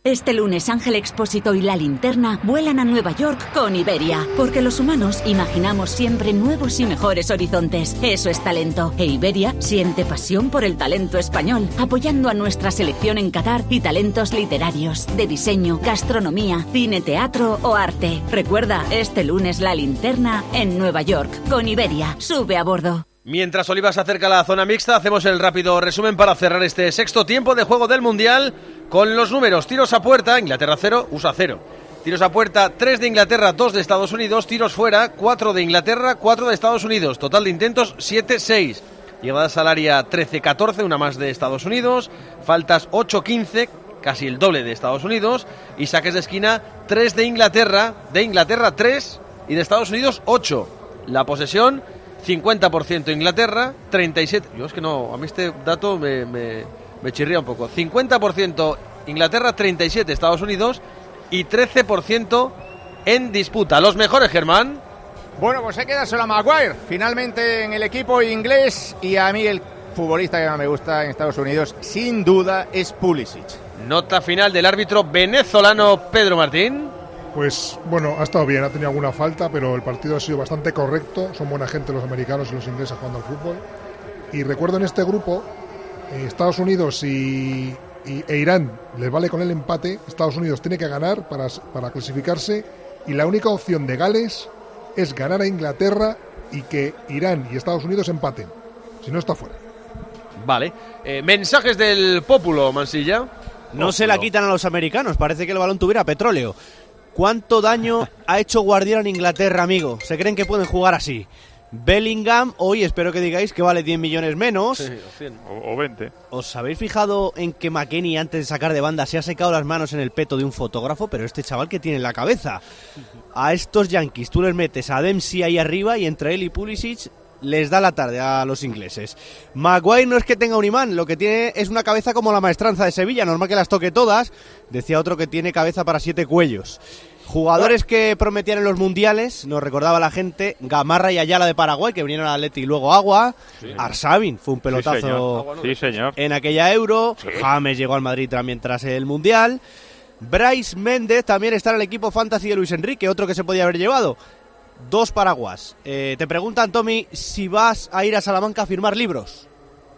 Este lunes Ángel Expósito y La Linterna vuelan a Nueva York con Iberia, porque los humanos imaginamos siempre nuevos y mejores horizontes. Eso es talento. E Iberia siente pasión por el talento español, apoyando a nuestra selección en Qatar y talentos literarios, de diseño, gastronomía, cine, teatro o arte. Recuerda, este lunes La Linterna en Nueva York con Iberia. Sube a bordo. Mientras Olivas se acerca a la zona mixta, hacemos el rápido resumen para cerrar este sexto tiempo de juego del Mundial con los números. Tiros a puerta, Inglaterra cero, U S A cero. Tiros a puerta, tres de Inglaterra, dos de Estados Unidos. Tiros fuera, cuatro de Inglaterra, cuatro de Estados Unidos. Total de intentos, siete seis. Llegadas al área, trece catorce, una más de Estados Unidos. Faltas, ocho quince, casi el doble de Estados Unidos. Y saques de esquina, tres de Inglaterra, de Inglaterra tres y de Estados Unidos ocho. La posesión, cincuenta por ciento Inglaterra, treinta y siete por ciento. Yo es que no, a mí este dato me, me, me chirría un poco. cincuenta por ciento Inglaterra, treinta y siete por ciento Estados Unidos y trece por ciento en disputa. Los mejores, Germán. Bueno, pues se queda solo Maguire, finalmente en el equipo inglés, y a mí el futbolista que más me gusta en Estados Unidos, sin duda, es Pulisic. Nota final del árbitro venezolano Pedro Martín. Pues bueno, ha estado bien, ha tenido alguna falta, pero el partido ha sido bastante correcto. Son buena gente los americanos y los ingleses jugando al fútbol. Y recuerdo en este grupo, eh, Estados Unidos y, y, e Irán les vale con el empate. Estados Unidos tiene que ganar para, para clasificarse, y la única opción de Gales es ganar a Inglaterra y que Irán y Estados Unidos empaten. Si no, está fuera. Vale. Eh, mensajes del Pópulo, Mansilla. No se la quitan a los americanos, parece que el balón tuviera petróleo. ¿Cuánto daño ha hecho Guardiola en Inglaterra, amigo? ¿Se creen que pueden jugar así? Bellingham, hoy espero que digáis que vale diez millones menos. Sí, o cien. O, o veinte. ¿Os habéis fijado en que McKennie, antes de sacar de banda, se ha secado las manos en el peto de un fotógrafo? Pero este chaval, que tiene en la cabeza. A estos Yankees tú les metes a Dempsey ahí arriba y entre él y Pulisic les da la tarde a los ingleses. Maguire no es que tenga un imán, lo que tiene es una cabeza como la maestranza de Sevilla, normal que las toque todas. Decía otro que tiene cabeza para siete cuellos. Jugadores que prometían en los mundiales, nos recordaba la gente, Gamarra y Ayala de Paraguay, que vinieron al Atleti y luego Agua. Sí. Arshavin fue un pelotazo sí, señor. Sí, señor. en aquella Euro. Sí. James llegó al Madrid también tras el mundial. Bryce Méndez también está en el equipo fantasy de Luis Enrique, otro que se podía haber llevado. Dos paraguas. Eh, te preguntan, Tommy, si vas a ir a Salamanca a firmar libros.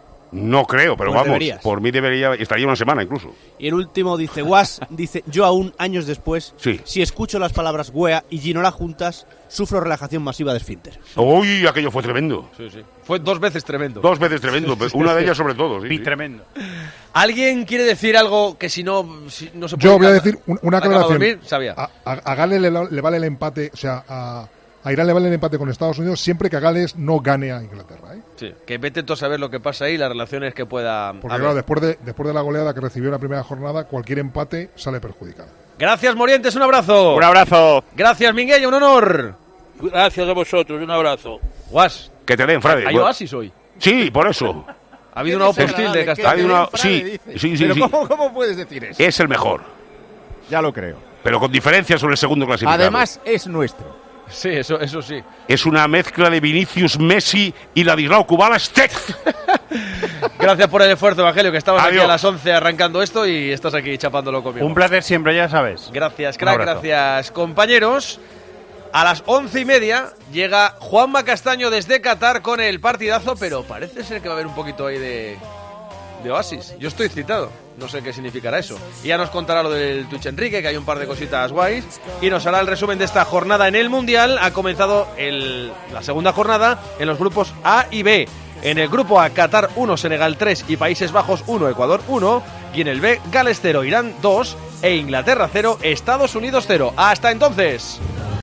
No creo, pero Pues vamos, deberías. por mí debería, estaría una semana incluso. Y el último dice, Guas, dice, yo aún, años después, Sí. si escucho las palabras Guea y Ginola juntas, sufro relajación masiva de esfínter. Uy, aquello fue tremendo. Sí, sí. Fue dos veces tremendo. Dos veces tremendo, pero una de ellas sobre todo. Sí, sí. Tremendo. ¿Alguien quiere decir algo que si no, si no se puede... Yo voy a decir un- una acaba de aclaración. dormir? Sabía. A, a, a Gales le, le vale el empate, o sea, a, a Irán le vale el empate con Estados Unidos siempre que a Gales no gane a Inglaterra, ¿eh? Sí, que vete tú a saber lo que pasa ahí y las relaciones que pueda Porque haber. claro, después de, después de la goleada que recibió en la primera jornada, cualquier empate sale perjudicado. Gracias, Morientes, un abrazo. Un abrazo. Gracias, Minguella, un honor. Gracias a vosotros, un abrazo. Guas, Que te den, Frade. ¿hay oasis hoy? Sí, por eso. Ha habido una opostil de Castilla. Hay una, sí, sí, sí, Pero sí. ¿cómo, ¿cómo puedes decir eso? Es el mejor, Ya lo creo. pero con diferencia sobre el segundo clasificado. Además, es nuestro. Sí, eso, eso sí. Es una mezcla de Vinicius, Messi y Ladislao Kubala-Stec. Gracias por el esfuerzo, Evangelio, que estabas Adiós. aquí a las once arrancando esto y estás aquí chapándolo conmigo. Un placer siempre, ya sabes. Gracias, Un crack, abrazo. gracias, compañeros. A las once y media llega Juanma Castaño desde Qatar con el partidazo, pero parece ser que va a haber un poquito ahí de, de oasis. Yo estoy citado, no sé qué significará eso. Y ya nos contará lo del Twitch Enrique, que hay un par de cositas guays, y nos hará el resumen de esta jornada en el Mundial. Ha comenzado el, la segunda jornada en los grupos A y B. En el grupo A, Qatar uno, Senegal tres y Países Bajos uno, Ecuador uno. Y en el B, Gales cero, Irán dos e Inglaterra cero, Estados Unidos cero. ¡Hasta entonces!